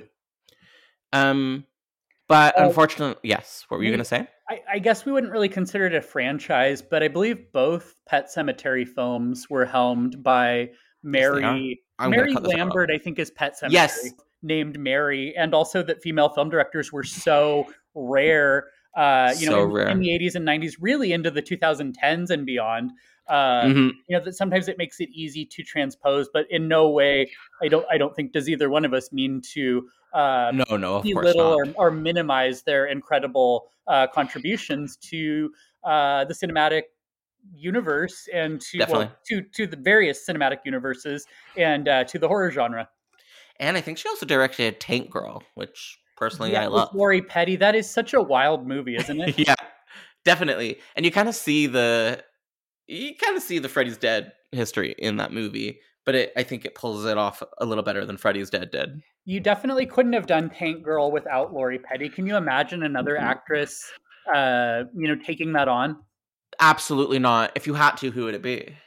Um, but Uh, unfortunately, yes. What were you we- going to say? I, I guess we wouldn't really consider it a franchise, but I believe both Pet Cemetery films were helmed by Mary I'm gonna Mary cut this out. Lambert. I think is Pet Cemetery. Yes. Named Mary, and also that female film directors were so rare. Uh, you So know, in, rare. in the eighties and nineties, really into the twenty tens and beyond. Uh, Mhm. You know, that sometimes it makes it easy to transpose, but in no way, I don't, I don't think does either one of us mean to uh, No, no, of course belittle not. or, or minimize their incredible uh, contributions to uh, the cinematic universe and to well, Definitely. to to the various cinematic universes and uh, to the horror genre. And I think she also directed Tank Girl, which personally Yeah, I with love. Lori Petty. That is such a wild movie, isn't it? Yeah, definitely. And you kind of see the you kind of see the Freddy's Dead history in that movie, but it, I think it pulls it off a little better than Freddy's Dead did. You definitely couldn't have done Tank Girl without Lori Petty. Can you imagine another actress, uh, you know, taking that on? Absolutely not. If you had to, who would it be?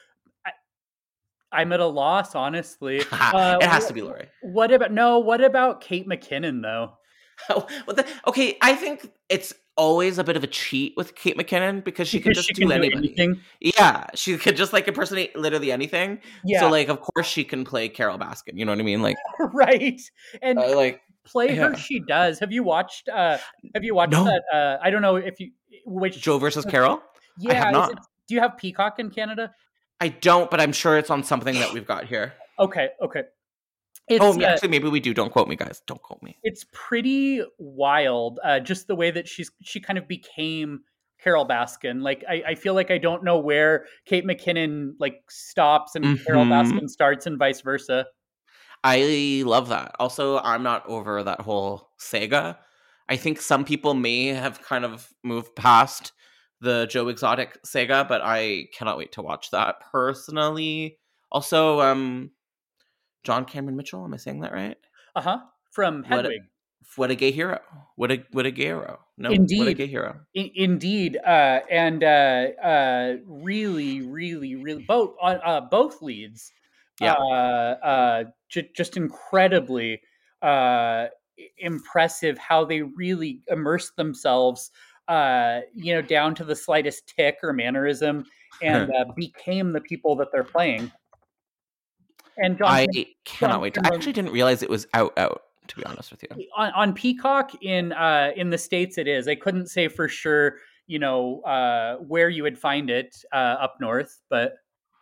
I'm at a loss, honestly. Uh, it has wh- to be Lori. What about no? What about Kate McKinnon though? Oh, well, the, okay, I think it's always a bit of a cheat with Kate McKinnon because she can Because just she do can do anybody. anything. Yeah, she could just like impersonate literally anything. Yeah, So like, of course, she can play Carol Baskin. You know what I mean? Like, right. And uh, like play her, yeah. she does. Have you watched? Uh, have you watched No. that? Uh, I don't know if you which Joe versus Carol. Yeah, I have is not. it- do you have Peacock in Canada? I don't, but I'm sure it's on something that we've got here. Okay, okay. It's, Oh, uh, actually, maybe we do. Don't quote me, guys. Don't quote me. it's pretty wild. Uh, just the way that she's she kind of became Carol Baskin. Like I, I feel like I don't know where Kate McKinnon like stops and Carol Mhm. Baskin starts, and vice versa. I love that. Also, I'm not over that whole saga. I think some people may have kind of moved past the Joe Exotic saga, but I cannot wait to watch that personally. Also, um, John Cameron Mitchell. Am I saying that right? Uh huh. From What a, Hedwig. what a gay hero! What a what a gay hero! No, what a Indeed. gay hero! I- indeed, uh, and uh, uh, really, really, really both uh, uh, both leads, Yeah. uh, uh, j- just incredibly uh, impressive. How they really immersed themselves, uh, you know, down to the slightest tick or mannerism, and uh, became the people that they're playing. And John, I Cam- cannot John wait. To, I Cameron- actually didn't realize it was out. Out. To be honest with you. on, on Peacock in uh, in the States, it is. I couldn't say for sure, you know, uh, where you would find it uh, up north, but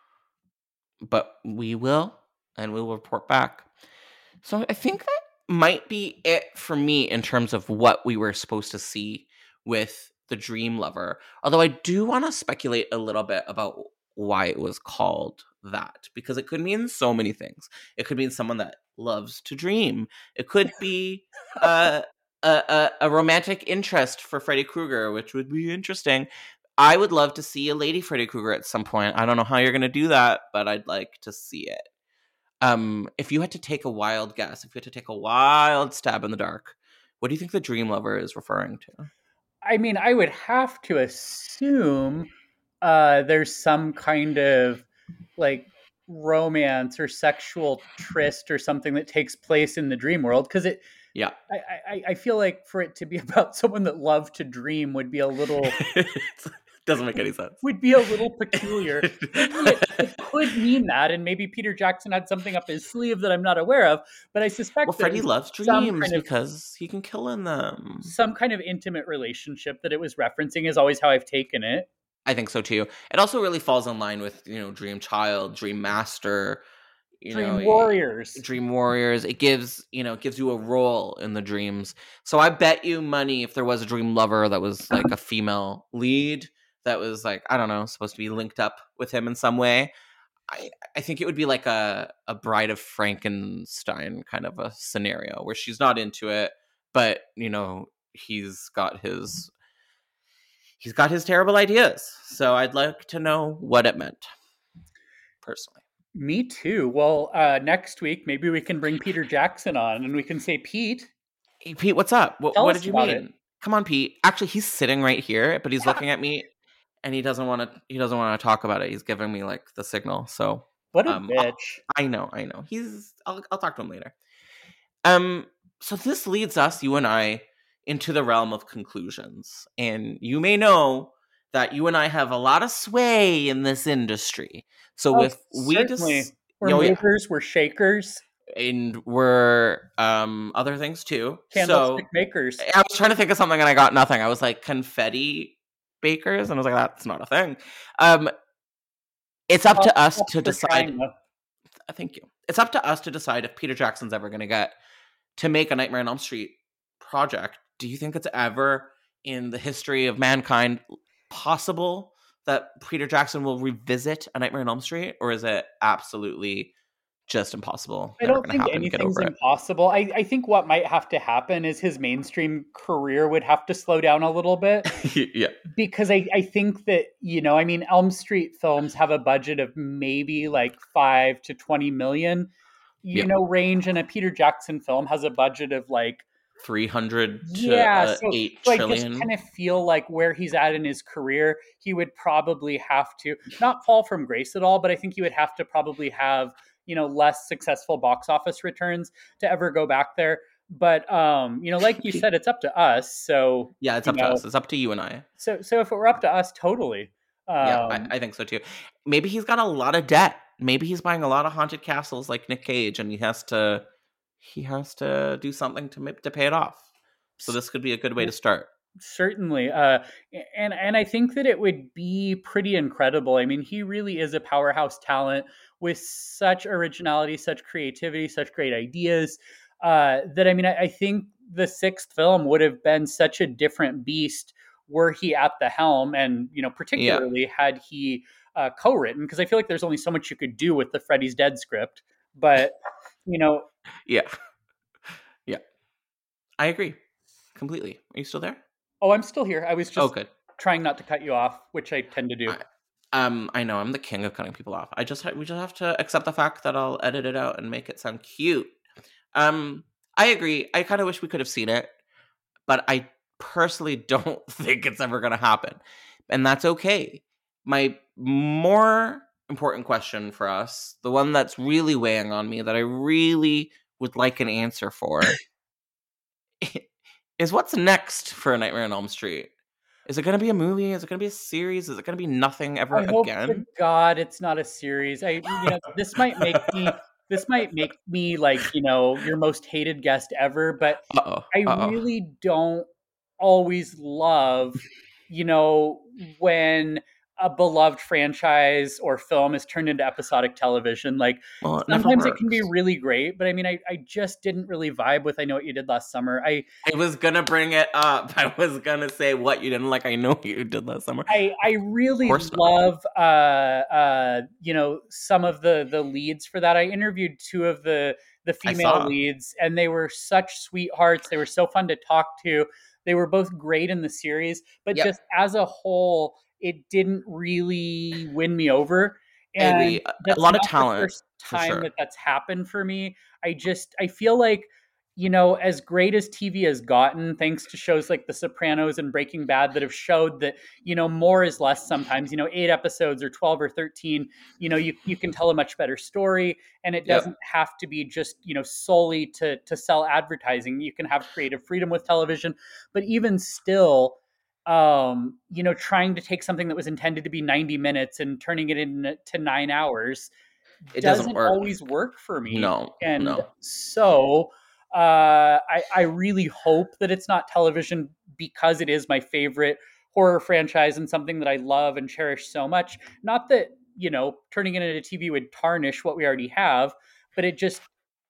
But we will, and we will report back. So I think that might be it for me in terms of what we were supposed to see with the Dream Lover. Although I do want to speculate a little bit about why it was called that, because it could mean so many things. It could mean someone that loves to dream. It could be uh, a, a a romantic interest for Freddy Krueger, which would be interesting. I would love to see a Lady Freddy Krueger at some point. I don't know how you're going to do that, but I'd like to see it. Um, if you had to take a wild guess, if you had to take a wild stab in the dark, what do you think the Dream Lover is referring to? I mean, I would have to assume uh, there's some kind of like romance or sexual tryst or something that takes place in the dream world, because it Yeah. I, I I feel like for it to be about someone that loved to dream would be a little Doesn't make any sense. would be a little peculiar. Certainly it, it could mean that, and maybe Peter Jackson had something up his sleeve that I'm not aware of, but I suspect Well, that Freddie it was loves some dreams kind of because he can kill in them. some kind of intimate relationship that it was referencing is always how I've taken it. I think so too. It also really falls in line with, you know, Dream Child, Dream Master, you Dream know, Warriors. Dream Warriors. It gives, you know, it gives you a role in the dreams. So I bet you money if there was a Dream Lover that was like a female lead that was like, I don't know, supposed to be linked up with him in some way. I, I think it would be like a, a Bride of Frankenstein kind of a scenario where she's not into it, but, you know, he's got his he's got his terrible ideas. So I'd like to know what it meant, personally. Me too. Well, uh, next week maybe we can bring Peter Jackson on and we can say, Pete, Hey, Pete, what's up? What, Tell what us did you about mean? it. Come on, Pete. Actually, he's sitting right here, but he's looking at me, and he doesn't want to. He doesn't want to talk about it. He's giving me like the signal. So what a um, bitch. I know, I know. He's. I'll. I'll talk to him later. Um. So this leads us, you and I, into the realm of conclusions, and you may know that you and I have a lot of sway in this industry. So Oh, with we certainly. just. We're Oh, yeah. movers, we're shakers, And we're um other things too. candlestick So makers. I was trying to think of something and I got nothing. I was like confetti bakers, and I was like, that's not a thing. Um, it's up to us Props to for decide. trying, though. uh, Thank you. It's up to us to decide if Peter Jackson's ever going to get to make a Nightmare on Elm Street project. Do you think it's ever in the history of mankind possible that Peter Jackson will revisit a Nightmare on Elm Street, or is it absolutely just impossible? I Never don't gonna think happen. Get anything's over it. impossible. I, I think what might have to happen is his mainstream career would have to slow down a little bit. Yeah. Because I, I think that, you know, I mean, Elm Street films have a budget of maybe like five to twenty million, you Yeah. know, range. And a Peter Jackson film has a budget of like, three hundred to yeah, uh, so, eight so I trillion. just kind of feel like where he's at in his career, he would probably have to not fall from grace at all, but I think he would have to probably have, you know, less successful box office returns to ever go back there. But, um, you know, like you said, it's up to us. So Yeah, it's you up know, to us. It's up to you and I. So, so if it were up to us, totally. Um, Yeah, I, I think so too. Maybe he's got a lot of debt. Maybe he's buying a lot of haunted castles like Nick Cage, and he has to he has to do something to ma- to pay it off. So this could be a good way to start. Certainly. Uh, and, and I think that it would be pretty incredible. I mean, he really is a powerhouse talent with such originality, such creativity, such great ideas, uh, that, I mean, I, I think the sixth film would have been such a different beast were he at the helm. And, you know, particularly yeah. had he uh, co-written, because I feel like there's only so much you could do with the Freddy's Dead script. But, you know. Yeah. Yeah. I agree. Completely. Are you still there? Oh, I'm still here. I was just oh, good. trying not to cut you off, which I tend to do. I, um, I know I'm the king of cutting people off. I just we just have to accept the fact that I'll edit it out and make it sound cute. Um, I agree. I kind of wish we could have seen it, but I personally don't think it's ever going to happen, and that's okay. My more important question for us, the one that's really weighing on me, that I really would like an answer for. Is what's next for A Nightmare on Elm Street? Is it going to be a movie? Is it going to be a series? Is it going to be nothing ever I hope again? to God it's not a series. I, you know, this might make me, this might make me like, you know, your most hated guest ever. But Uh-oh. I Uh-oh. really don't always love, you know, when a beloved franchise or film is turned into episodic television. Like well, it sometimes it can be really great, but I mean, I, I just didn't really vibe with I Know What You Did Last Summer. I I was gonna bring it up. I was gonna say what you didn't like. I Know What You Did Last Summer. I, I really love, uh, uh, you know, some of the the leads for that. I interviewed two of the the female leads, and they were such sweethearts. They were so fun to talk to. They were both great in the series, but yep. just as a whole, it didn't really win me over. And I agree. A lot of talent. The first time sure. that that's happened for me. I just I feel like, you know, as great as T V has gotten, thanks to shows like The Sopranos and Breaking Bad that have showed that, you know, more is less sometimes, you know, eight episodes or twelve or thirteen, you know, you, you can tell a much better story, and it doesn't yep. have to be just, you know, solely to, to sell advertising. You can have creative freedom with television, but even still, um, you know, trying to take something that was intended to be ninety minutes and turning it into nine hours it doesn't, doesn't work. always work for me. No, and no. so uh, I, I really hope that it's not television, because it is my favorite horror franchise and something that I love and cherish so much. Not that, you know, turning it into T V would tarnish what we already have, but it just,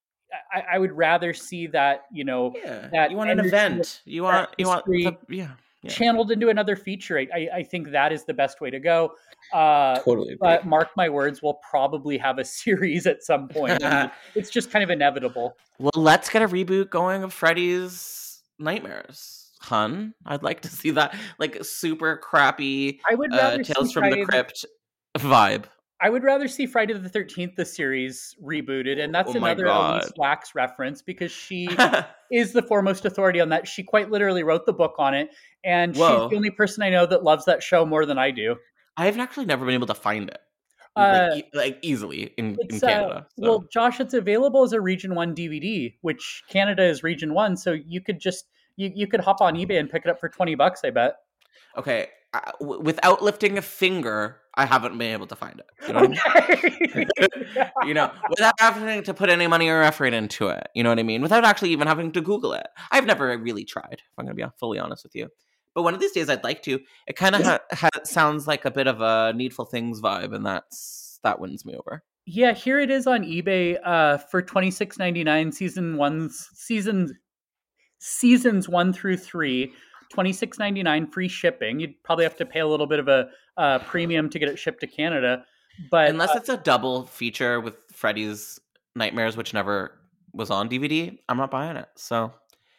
I, I would rather see that, you know, yeah. that you want an event. You want, you want, the, yeah. Yeah. channeled into another feature. I, I, I think that is the best way to go. Uh, totally. But mark my words, we'll probably have a series at some point. It's just kind of inevitable. Well, let's get a reboot going of Freddy's Nightmares, hun. I'd like to see that, like, super crappy I would rather uh, Tales from Friday the Crypt the... vibe. I would rather see Friday the thirteenth, the series, rebooted. And that's oh another Elise Wax reference, because she is the foremost authority on that. She quite literally wrote the book on it. And Whoa. she's the only person I know that loves that show more than I do. I've actually never been able to find it. Uh, like, e- like easily in, in Canada. Uh, so. Well, Josh, it's available as a Region one D V D, which Canada is Region one. So you could just, you, you could hop on eBay and pick it up for twenty bucks, I bet. Okay. Uh, w- without lifting a finger, I haven't been able to find it. You know, what I mean? You know, without having to put any money or effort into it. You know what I mean? Without actually even having to Google it. I've never really tried, if I'm going to be fully honest with you. But one of these days I'd like to. It kind of ha- ha- sounds like a bit of a Needful Things vibe, and that's that wins me over. Yeah, here it is on eBay uh, for twenty-six ninety-nine, season one, seasons, seasons one through three. twenty-six ninety-nine, free shipping. You'd probably have to pay a little bit of a uh, premium to get it shipped to Canada. But unless uh, it's a double feature with Freddy's Nightmares, which never was on D V D, I'm not buying it. So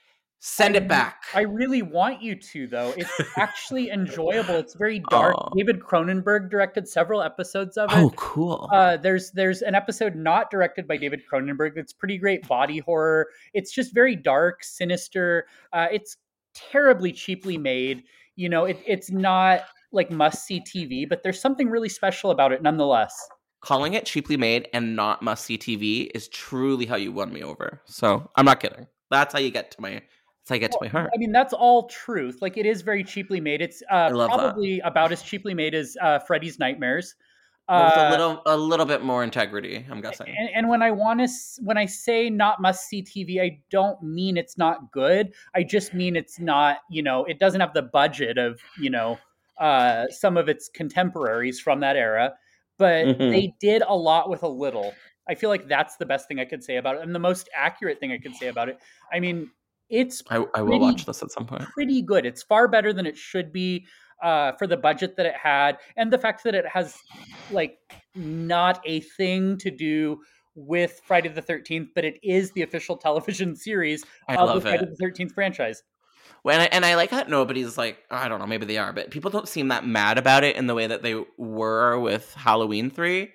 send I, it back. I really want you to, though. It's actually enjoyable. It's very dark. Oh. David Cronenberg directed several episodes of it. Oh, cool. Uh, there's there's an episode not directed by David Cronenberg that's pretty great body horror. It's just very dark, sinister. Uh, it's terribly cheaply made. You know, it, it's not like must-see T V, but there's something really special about it nonetheless. Calling it cheaply made and not must-see T V is truly how you won me over. So I'm not kidding. That's how you get to my... That's how I get well, to my heart. I mean, that's all truth. Like, it is very cheaply made. It's uh, probably that. about as cheaply made as uh, Freddy's Nightmares. Well, with uh, a little, a little bit more integrity, I'm guessing. And, and when I want to, when I say not must see T V, I don't mean it's not good. I just mean it's not, you know, it doesn't have the budget of, you know, uh, some of its contemporaries from that era. But mm-hmm. they did a lot with a little. I feel like that's the best thing I could say about it, and the most accurate thing I could say about it. I mean, it's I, I will pretty, watch this at some point. Pretty good. It's far better than it should be uh, for the budget that it had, and the fact that it has like not a thing to do with Friday the thirteenth, but it is the official television series I of love the Friday it. the thirteenth franchise. Well, and I, and I like that nobody's like, I don't know, maybe they are, but people don't seem that mad about it in the way that they were with Halloween three.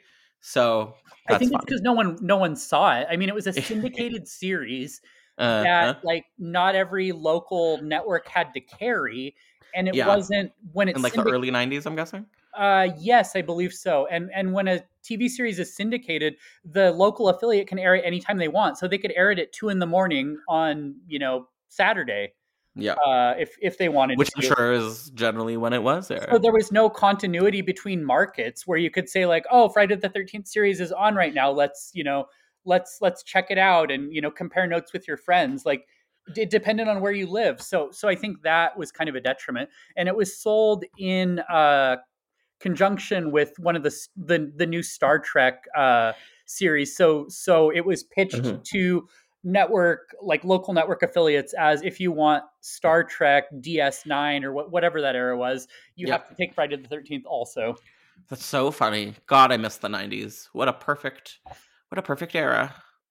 So that's I think fun. It's because no one no one saw it. I mean, it was a syndicated series uh, that uh, like not every local network had to carry, and it yeah. wasn't when it's in like syndic- the early nineties, I'm guessing. Uh, yes, I believe so. And and when a T V series is syndicated, the local affiliate can air it anytime they want. So they could air it at two in the morning on, you know, Saturday. Yeah. Uh, if if they wanted Which to. I'm sure is generally when it was there. So there was no continuity between markets where you could say like, oh, Friday the thirteenth series is on right now. Let's, you know, let's let's check it out and, you know, compare notes with your friends. Like, it depended on where you live. So so I think that was kind of a detriment. And it was sold in uh conjunction with one of the the, the new Star Trek uh, series. So so it was pitched mm-hmm. to network, like local network affiliates, as if you want Star Trek D S nine or wh- whatever that era was, you yep. have to take Friday the thirteenth also. That's so funny. God, I miss the nineties. What a perfect, what a perfect era.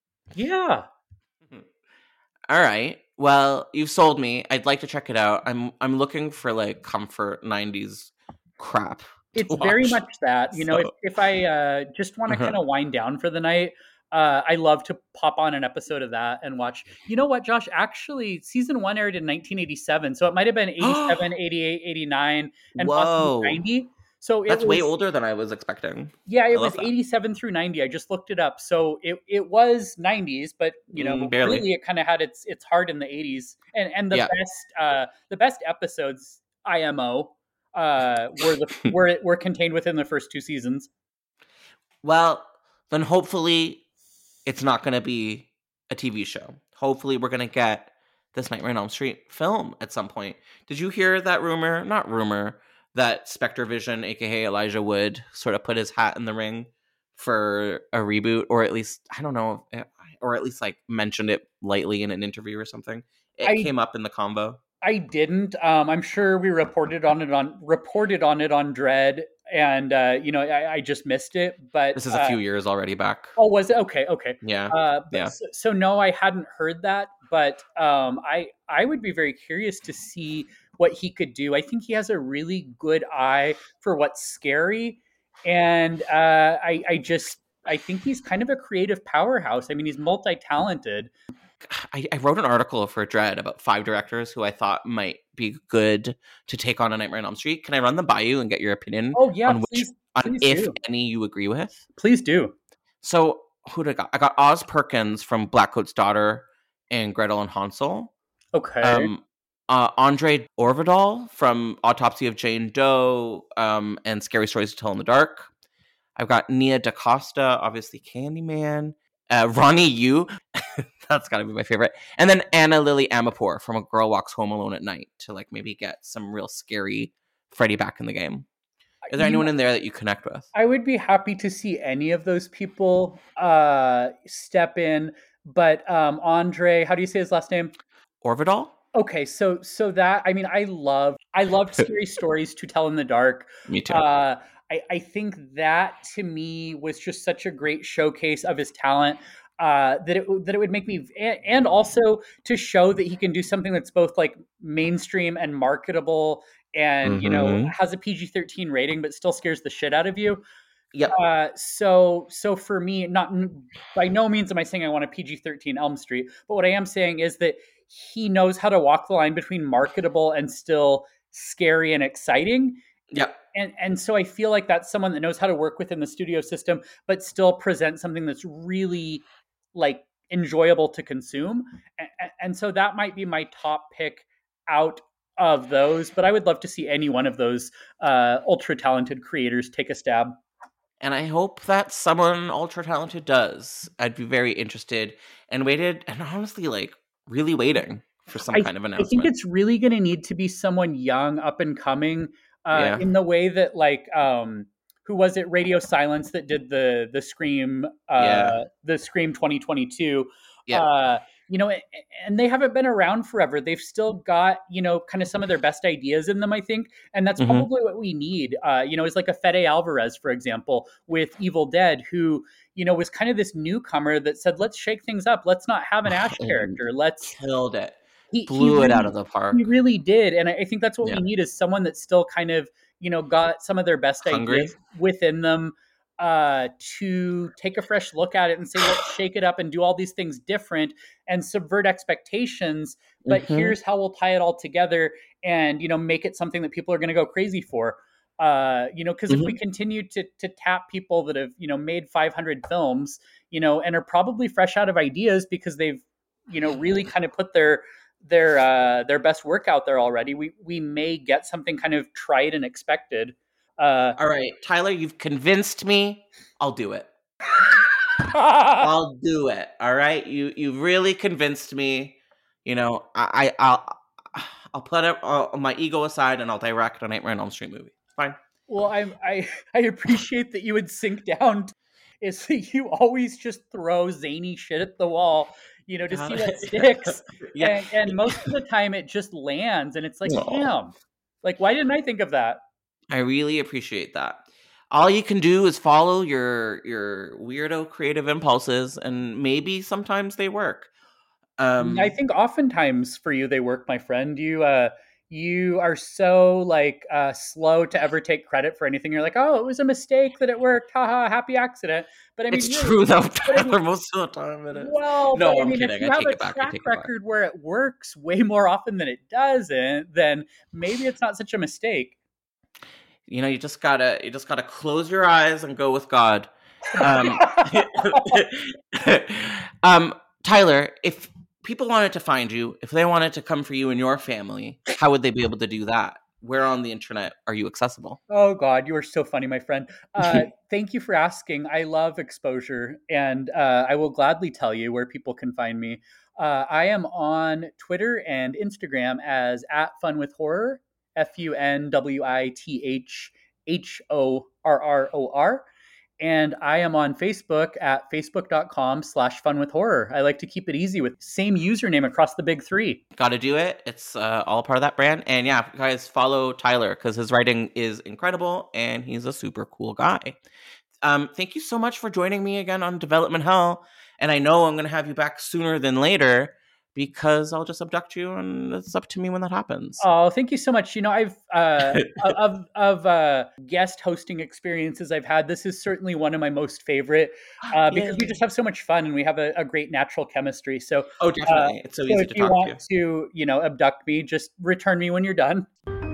Yeah. All right. Well, you've sold me. I'd like to check it out. I'm I'm looking for like comfort nineties crap. It's very much that, you know, so. if, if I uh, just want to uh-huh. kind of wind down for the night, Uh, I love to pop on an episode of that and watch. You know what, Josh? Actually, season one aired in nineteen eighty-seven. So it might have been eighty-seven, eighty-eight, eighty-nine, and possibly Whoa. ninety. So it That's was, way older than I was expecting. Yeah, I it love was that. eighty-seven through ninety. I just looked it up. So it, it was nineties, but you know, Mm, barely. really it kind of had its its heart in the eighties. And and the Yeah. best uh the best episodes, I M O, uh were the were were contained within the first two seasons. Well, then hopefully it's not going to be a T V show. Hopefully we're going to get this Nightmare on Elm Street film at some point. Did you hear that rumor? Not rumor, that Spectre Vision, aka Elijah Wood, sort of put his hat in the ring for a reboot, or at least, I don't know, or at least like mentioned it lightly in an interview or something. It I- came up in the convo. I didn't. Um, I'm sure we reported on it on reported on it on Dread, and uh, you know, I, I just missed it. But This is a uh, few years already back. Oh, was it? Okay, okay. Yeah. Uh, but Yeah. so, so no, I hadn't heard that, but um, I I would be very curious to see what he could do. I think he has a really good eye for what's scary, and uh, I I just I think he's kind of a creative powerhouse. I mean, he's multi-talented. I, I wrote an article for Dread about five directors who I thought might be good to take on A Nightmare on Elm Street. Can I run them by you and get your opinion Oh yeah, on which, please, on please if do. any you agree with? Please do. So who did I got? I got Oz Perkins from Blackcoat's Daughter and Gretel and Hansel. Okay. Um, uh, Andre Orvidal from Autopsy of Jane Doe um, and Scary Stories to Tell in the Dark. I've got Nia DaCosta, obviously Candyman. Uh, Ronnie Yu, that's got to be my favorite. And then Anna Lily Amapour from A Girl Walks Home Alone at Night to like maybe get some real scary Freddy back in the game. Is there You anyone know, in there that you connect with? I would be happy to see any of those people uh, step in, but um, Andre, how do you say his last name? Orvidal? Okay, so so that I mean, I love I love scary stories to tell in the dark. Me too. Uh, I, I think that to me was just such a great showcase of his talent uh, that it that it would make me and, and also to show that he can do something that's both like mainstream and marketable and you know Mhm. has a P G thirteen rating but still scares the shit out of you. Yep. Uh, so so for me, not by no means am I saying I want a P G thirteen Elm Street, but what I am saying is that he knows how to walk the line between marketable and still scary and exciting. Yep. And and so I feel like that's someone that knows how to work within the studio system, but still present something that's really like enjoyable to consume. And, and so that might be my top pick out of those. But I would love to see any one of those uh, ultra talented creators take a stab. And I hope that someone ultra talented does. I'd be very interested and waited, and honestly, like really waiting for some I, kind of I announcement. think it's really going to need to be someone young, up and coming, uh, Yeah. in the way that like um, who was it? Radio Silence that did the the Scream, uh, Yeah. the Scream twenty twenty-two. Yeah. Uh, you know, and they haven't been around forever. They've still got, you know, kind of some of their best ideas in them, I think. And that's Mhm. probably what we need. Uh, you know, is like a Fede Alvarez, for example, with Evil Dead, who, you know, was kind of this newcomer that said, let's shake things up. Let's not have an Ash And character. Let's Killed it. he, Blew he it out really- of the park. He really did. And I I think that's what Yeah. we need is someone that's still kind of, you know, got some of their best Hungry. ideas within them uh, to take a fresh look at it and say, let's shake it up and do all these things different and subvert expectations. But Mhm. here's how we'll tie it all together and, you know, make it something that people are going to go crazy for. Uh, you know, because if we continue to to tap people that have, you know, made five hundred films, you know, and are probably fresh out of ideas because they've, you know, really kind of put their their uh, their best work out there already, we we may get something kind of tried and expected. Uh, All right, Tyler, you've convinced me. I'll do it. I'll do it. All right, you you really convinced me. You know, I, I I'll I'll put it, uh, my ego aside and I'll direct a Nightmare on Elm Street movie. Fine. well, I I I appreciate that you would sink down. Is that you always just throw zany shit at the wall, you know, to see what sticks. Yeah. And, and most of the time it just lands and it's like, Aw. damn, like, why didn't I think of that? I really appreciate that. All you can do is follow your your weirdo creative impulses, and maybe sometimes they work. Um, I think oftentimes for you they work, my friend. You uh you are so like uh, slow to ever take credit for anything. You're like, oh, it was a mistake that it worked. Haha, happy accident. But I mean, It's really, true though, but I mean, Tyler. Most of the time it is. well, No, but I I'm mean, if kidding. you I have take a it back. I track take it back. record where it works way more often than it doesn't, then maybe it's not such a mistake. You know, you just gotta you just gotta close your eyes and go with God. Um, um, Tyler, if people wanted to find you, if they wanted to come for you and your family, how would they be able to do that? Where on the internet are you accessible? Oh God, you are so funny, my friend. Uh, thank you for asking. I love exposure, and uh, I will gladly tell you where people can find me. Uh, I am on Twitter and Instagram as at Fun with Horror, F U N W I T H H O R R O R. And I am on Facebook at facebook.com slash fun with horror. I like to keep it easy with same username across the big three. Gotta do it. It's uh, all part of that brand. And yeah, guys, follow Tyler because his writing is incredible and he's a super cool guy. Um, thank you so much for joining me again on Development Hell. And I know I'm going to have you back sooner than later because I'll just abduct you and it's up to me when that happens. Oh, thank you so much. You know, I've, uh, of, of uh, guest hosting experiences I've had, this is certainly one of my most favorite uh, because we just have so much fun and we have a, a great natural chemistry. So, oh, definitely. Uh, it's so so easy if to you talk want to you. to, you know, abduct me, just return me when you're done.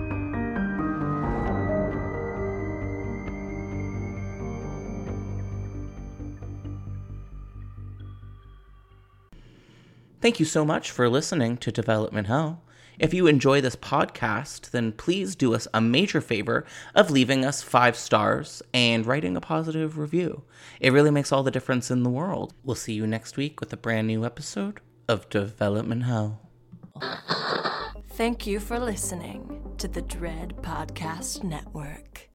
Thank you so much for listening to Development Hell. If you enjoy this podcast, then please do us a major favor of leaving us five stars and writing a positive review. It really makes all the difference in the world. We'll see you next week with a brand new episode of Development Hell. Thank you for listening to the Dread Podcast Network.